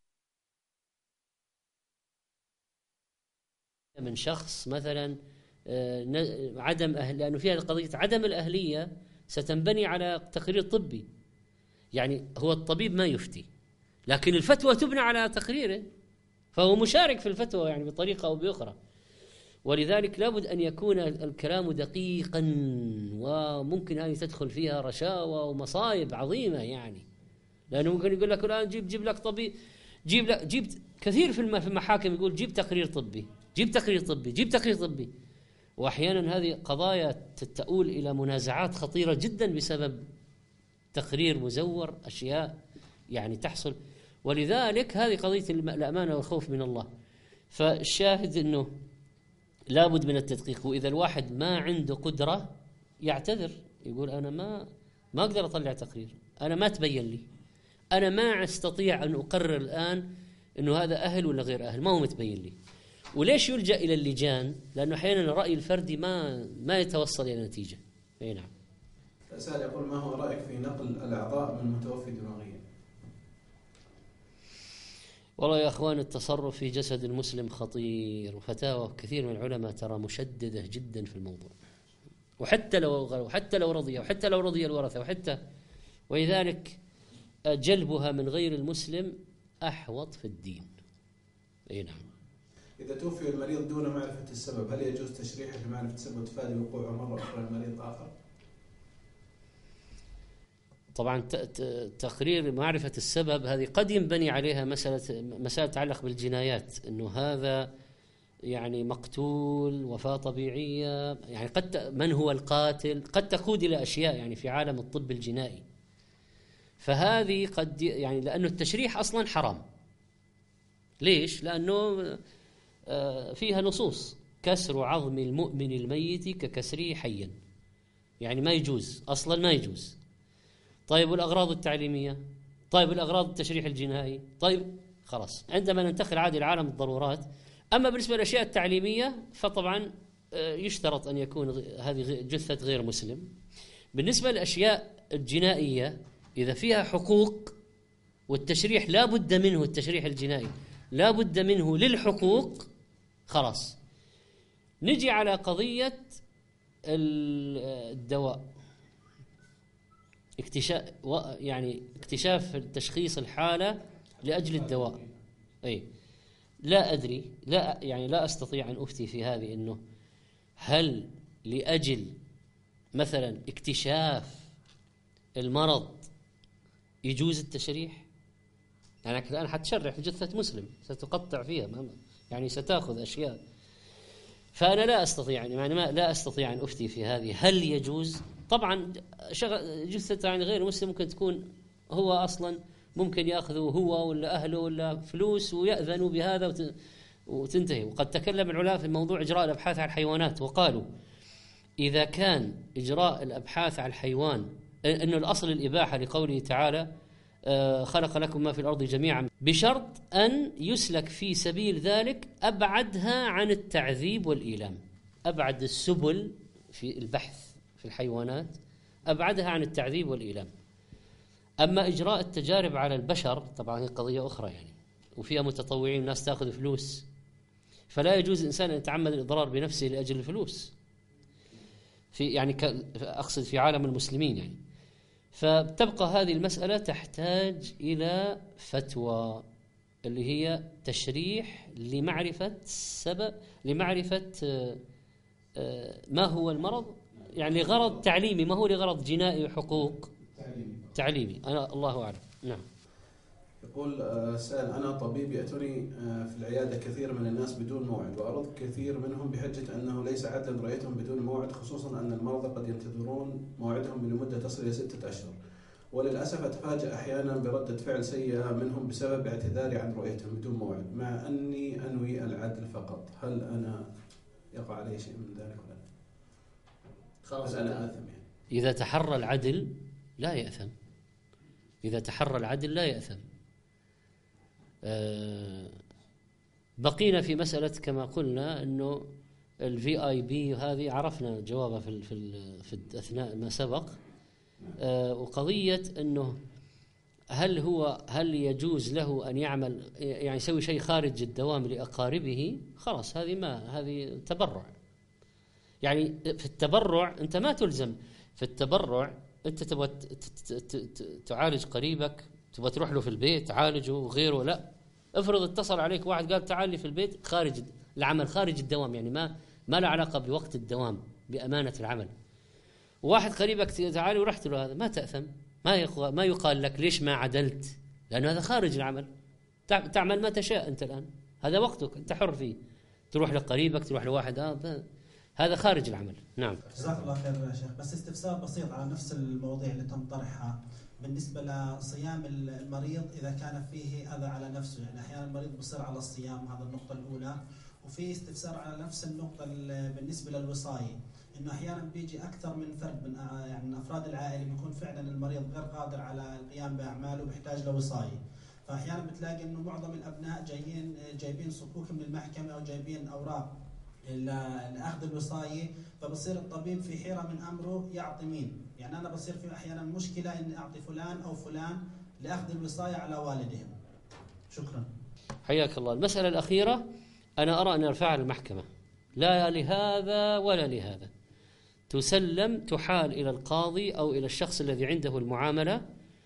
من شخص مثلا عدم لأنه فيها قضية عدم الأهلية ستنبني على تقرير طبي. يعني هو الطبيب ما يفتي، لكن الفتوى تبنى على تقريره، فهو مشارك في الفتوى يعني بطريقة أو بأخرى. ولذلك لابد أن يكون الكلام دقيقا، وممكن هذه تدخل فيها رشاوى ومصايب عظيمة يعني، لأنه ممكن يقول لك الآن جيب لك طبيب، جيب كثير في المحاكم يقول جيب تقرير طبي، جيب تقرير طبي، جيب تقرير طبي. وأحيانا هذه قضايا تؤول إلى منازعات خطيرة جدا بسبب تقرير مزور، أشياء يعني تحصل. ولذلك هذه قضية الأمانة والخوف من الله. فالشاهد أنه لابد من التدقيق. وإذا الواحد ما عنده قدرة يعتذر، يقول أنا ما أقدر أطلع تقرير، أنا ما تبين لي، أنا ما أستطيع أن أقرر الآن أنه هذا أهل ولا غير أهل، ما هو متبين لي. وليش يلجأ إلى اللجان؟ لأنه أحيانا الرأي الفردي ما يتوصل إلى نتيجة. أي نعم. سائل يقول: ما هو رأيك في نقل الأعضاء من متوفي دماغيا؟ والله يا أخوان، التصرف في جسد المسلم خطير، وفتاوى كثير من العلماء ترى مشددة جدا في الموضوع، وحتى لو رضي الورثة، ولذلك جلبها من غير المسلم أحوط في الدين. أي نعم. إذا توفي المريض دون معرفة السبب، هل يجوز تشريحه بمعرفة السبب وتفادي وقوعه مرة أخرى لمريض آخر؟ طبعا تقرير معرفة السبب هذه قد ينبني عليها مسألة تتعلق بالجنايات، أنه هذا يعني مقتول وفاة طبيعية، يعني من هو القاتل، قد تقود إلى أشياء يعني في عالم الطب الجنائي. فهذه قد يعني لأنه التشريح أصلا حرام. ليش؟ لأنه فيها نصوص: كسر عظم المؤمن الميت ككسره حيا، يعني ما يجوز أصلا، ما يجوز. طيب والأغراض التعليمية؟ طيب والأغراض التشريح الجنائي؟ طيب خلاص، عندما ننتقل عادي لعالم الضرورات. أما بالنسبة للأشياء التعليمية فطبعا يشترط أن يكون هذه جثة غير مسلم. بالنسبة للأشياء الجنائية إذا فيها حقوق، والتشريح لا بد منه، التشريح الجنائي لا بد منه للحقوق، خلاص. نجي على قضية الدواء، اكتشاف تشخيص الحالة لأجل الدواء. أي لا أدري، لا أستطيع أن أفتي في هذه، إنه هل لأجل مثلا اكتشاف المرض يجوز التشريح؟ يعني الآن حتشرح جثة مسلم، ستقطع فيها يعني ستأخذ أشياء. فأنا لا أستطيع أن أفتي في هذه هل يجوز. طبعا جثة يعني غير مسلم ممكن تكون هو أصلا ممكن يأخذه هو ولا أهله ولا فلوس ويأذنوا بهذا وتنتهي. وقد تكلم العلماء في موضوع إجراء الأبحاث على الحيوانات، وقالوا إذا كان إجراء الأبحاث على الحيوان أنه الأصل الإباحة لقوله تعالى خلق لكم ما في الأرض جميعا، بشرط أن يسلك في سبيل ذلك أبعدها عن التعذيب والإيلام. أبعد السبل في البحث في الحيوانات أبعدها عن التعذيب والإيلام. أما إجراء التجارب على البشر طبعا هي قضية أخرى يعني، وفيها متطوعين الناس تأخذ فلوس، فلا يجوز الإنسان أن يتعمد الإضرار بنفسه لأجل الفلوس أقصد في عالم المسلمين يعني. فبتبقى هذه المسألة تحتاج إلى فتوى اللي هي تشريح لمعرفة السبب، لمعرفة ما هو المرض، يعني لغرض تعليمي، ما هو لغرض جنائي وحقوق تعليمي. أنا الله أعلم. نعم. يقول سائل: أنا طبيب، يأتوني في العيادة كثير من الناس بدون موعد، وأرد كثير منهم بحجة أنه ليس عدلا رأيتهم بدون موعد، خصوصا أن المرضى قد ينتظرون موعدهم لمدة تصل إلى 6 أشهر، وللأسف أتفاجأ أحيانا بردة فعل سيئة منهم بسبب اعتذاري عن رؤيتهم بدون موعد، مع أني أنوي العدل فقط. هل أنا يقع علي شيء من ذلك ولا لا؟ خلاص أنا آثم يعني. إذا تحرى العدل لا يأثم، إذا تحرى العدل لا يأثم. بقينا في مسألة كما قلنا أنه الVIP هذه عرفنا جوابها في أثناء ما سبق. وقضية أنه هل يجوز له أن يعمل يعني يسوي شيء خارج الدوام لأقاربه؟ خلاص هذه تبرع. يعني في التبرع أنت ما تلزم، في التبرع أنت تبغى تعالج قريبك، تبغى تروح له في البيت تعالجه وغيره، لا. افرض اتصل عليك واحد قال تعال لي في البيت خارج العمل، خارج الدوام، يعني ما له علاقة بوقت الدوام، بأمانة العمل. واحد قريبك تعالي ورحت له، هذا ما تأثم، ما يقال لك ليش ما عدلت، لأنه هذا خارج العمل. تعمل ما تشاء أنت الآن، هذا وقتك أنت حر فيه، تروح لقريبك تروح لواحد هذا خارج العمل. نعم. جزاك الله خير يا شيخ. بس استفسار بسيط على نفس المواضيع اللي تم طرحها بالنسبة لصيام المريض إذا كان فيه أذى على نفسه، يعني أحيانا المريض بصير على الصيام، هذا النقطة الأولى. وفي استفسار على نفس النقطة بالنسبة للوصاية، إنه أحيانا بيجي أكثر من فرد من أفراد العائلة بيكون فعلا المريض غير قادر على القيام بأعماله وبيحتاج لوصاية. فأحيانا بتلاقي إنه معظم الأبناء جايبين صكوك من المحكمة أو جايبين أوراق لأخذ الوصاية، فبصير الطبيب في حيرة من أمره يعطي مين. يعني أنا بصير في أحيانا مشكلة إني أعطي فلان أو فلان لأخذ الوصاية على والدهم. شكرا. حياك الله. المسألة الأخيرة أنا أرى أن نرفعها للمحكمة، لا لهذا ولا لهذا، تسلم تحال إلى القاضي أو إلى الشخص الذي عنده المعاملة،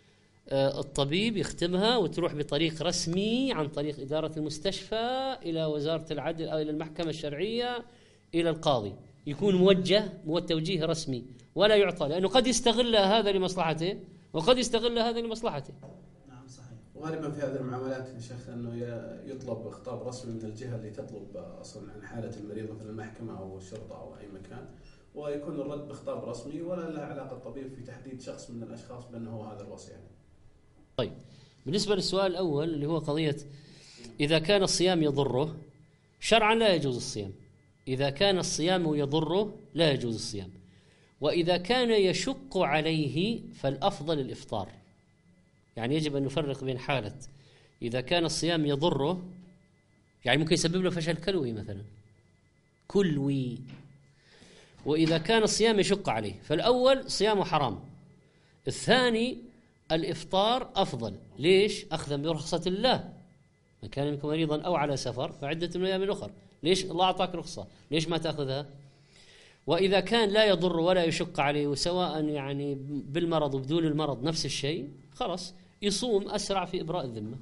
الطبيب يختمها وتروح بطريق رسمي عن طريق إدارة المستشفى إلى وزارة العدل أو إلى المحكمة الشرعية إلى القاضي، يكون موجه توجيه رسمي ولا يعطى، لأنه قد يستغل هذا لمصلحته وقد يستغل هذا لمصلحته. نعم صحيح. وغالبا في هذه المعاملات يا شيخ أنه يطلب خطاب رسمي من الجهة اللي تطلب أصلا عن حالة المريض مثل المحكمة أو الشرطة أو أي مكان، ويكون الرد بخطاب رسمي ولا له علاقة الطبيب في تحديد شخص من الأشخاص بأنه هذا الوصي يعني. طيب، بالنسبة للسؤال الأول اللي هو قضية إذا كان الصيام يضره، شرعا لا يجوز الصيام. إذا كان الصيام يضره لا يجوز الصيام، وإذا كان يشق عليه فالأفضل الإفطار. يعني يجب أن نفرق بين حالة إذا كان الصيام يضره، يعني ممكن يسبب له فشل كلوي مثلا كلوي، وإذا كان الصيام يشق عليه فالأول صيامه حرام، الثاني الإفطار أفضل. ليش؟ أخذا برخصة الله، من كان منكم مريضا أو على سفر فعدة من أيام أخرى. ليش الله أعطاك رخصة؟ ليش ما تأخذها؟ وإذا كان لا يضر ولا يشق عليه، وسواء يعني بالمرض وبدون المرض نفس الشيء، خلاص يصوم أسرع في إبراء الذمة.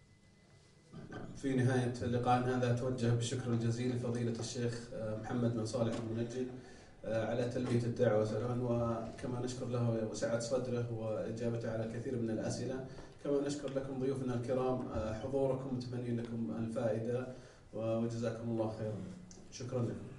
في نهاية لقاء هذا أتوجه بالشكر الجزيل لفضيلة الشيخ محمد بن صالح المنجد على تلبية الدعوة سواء، وكما نشكر له وسعة صدره وإجابته على كثير من الأسئلة. كما نشكر لكم ضيوفنا الكرام حضوركم، متمنين لكم الفائدة وجزاكم الله خيرا. شكرا لكم.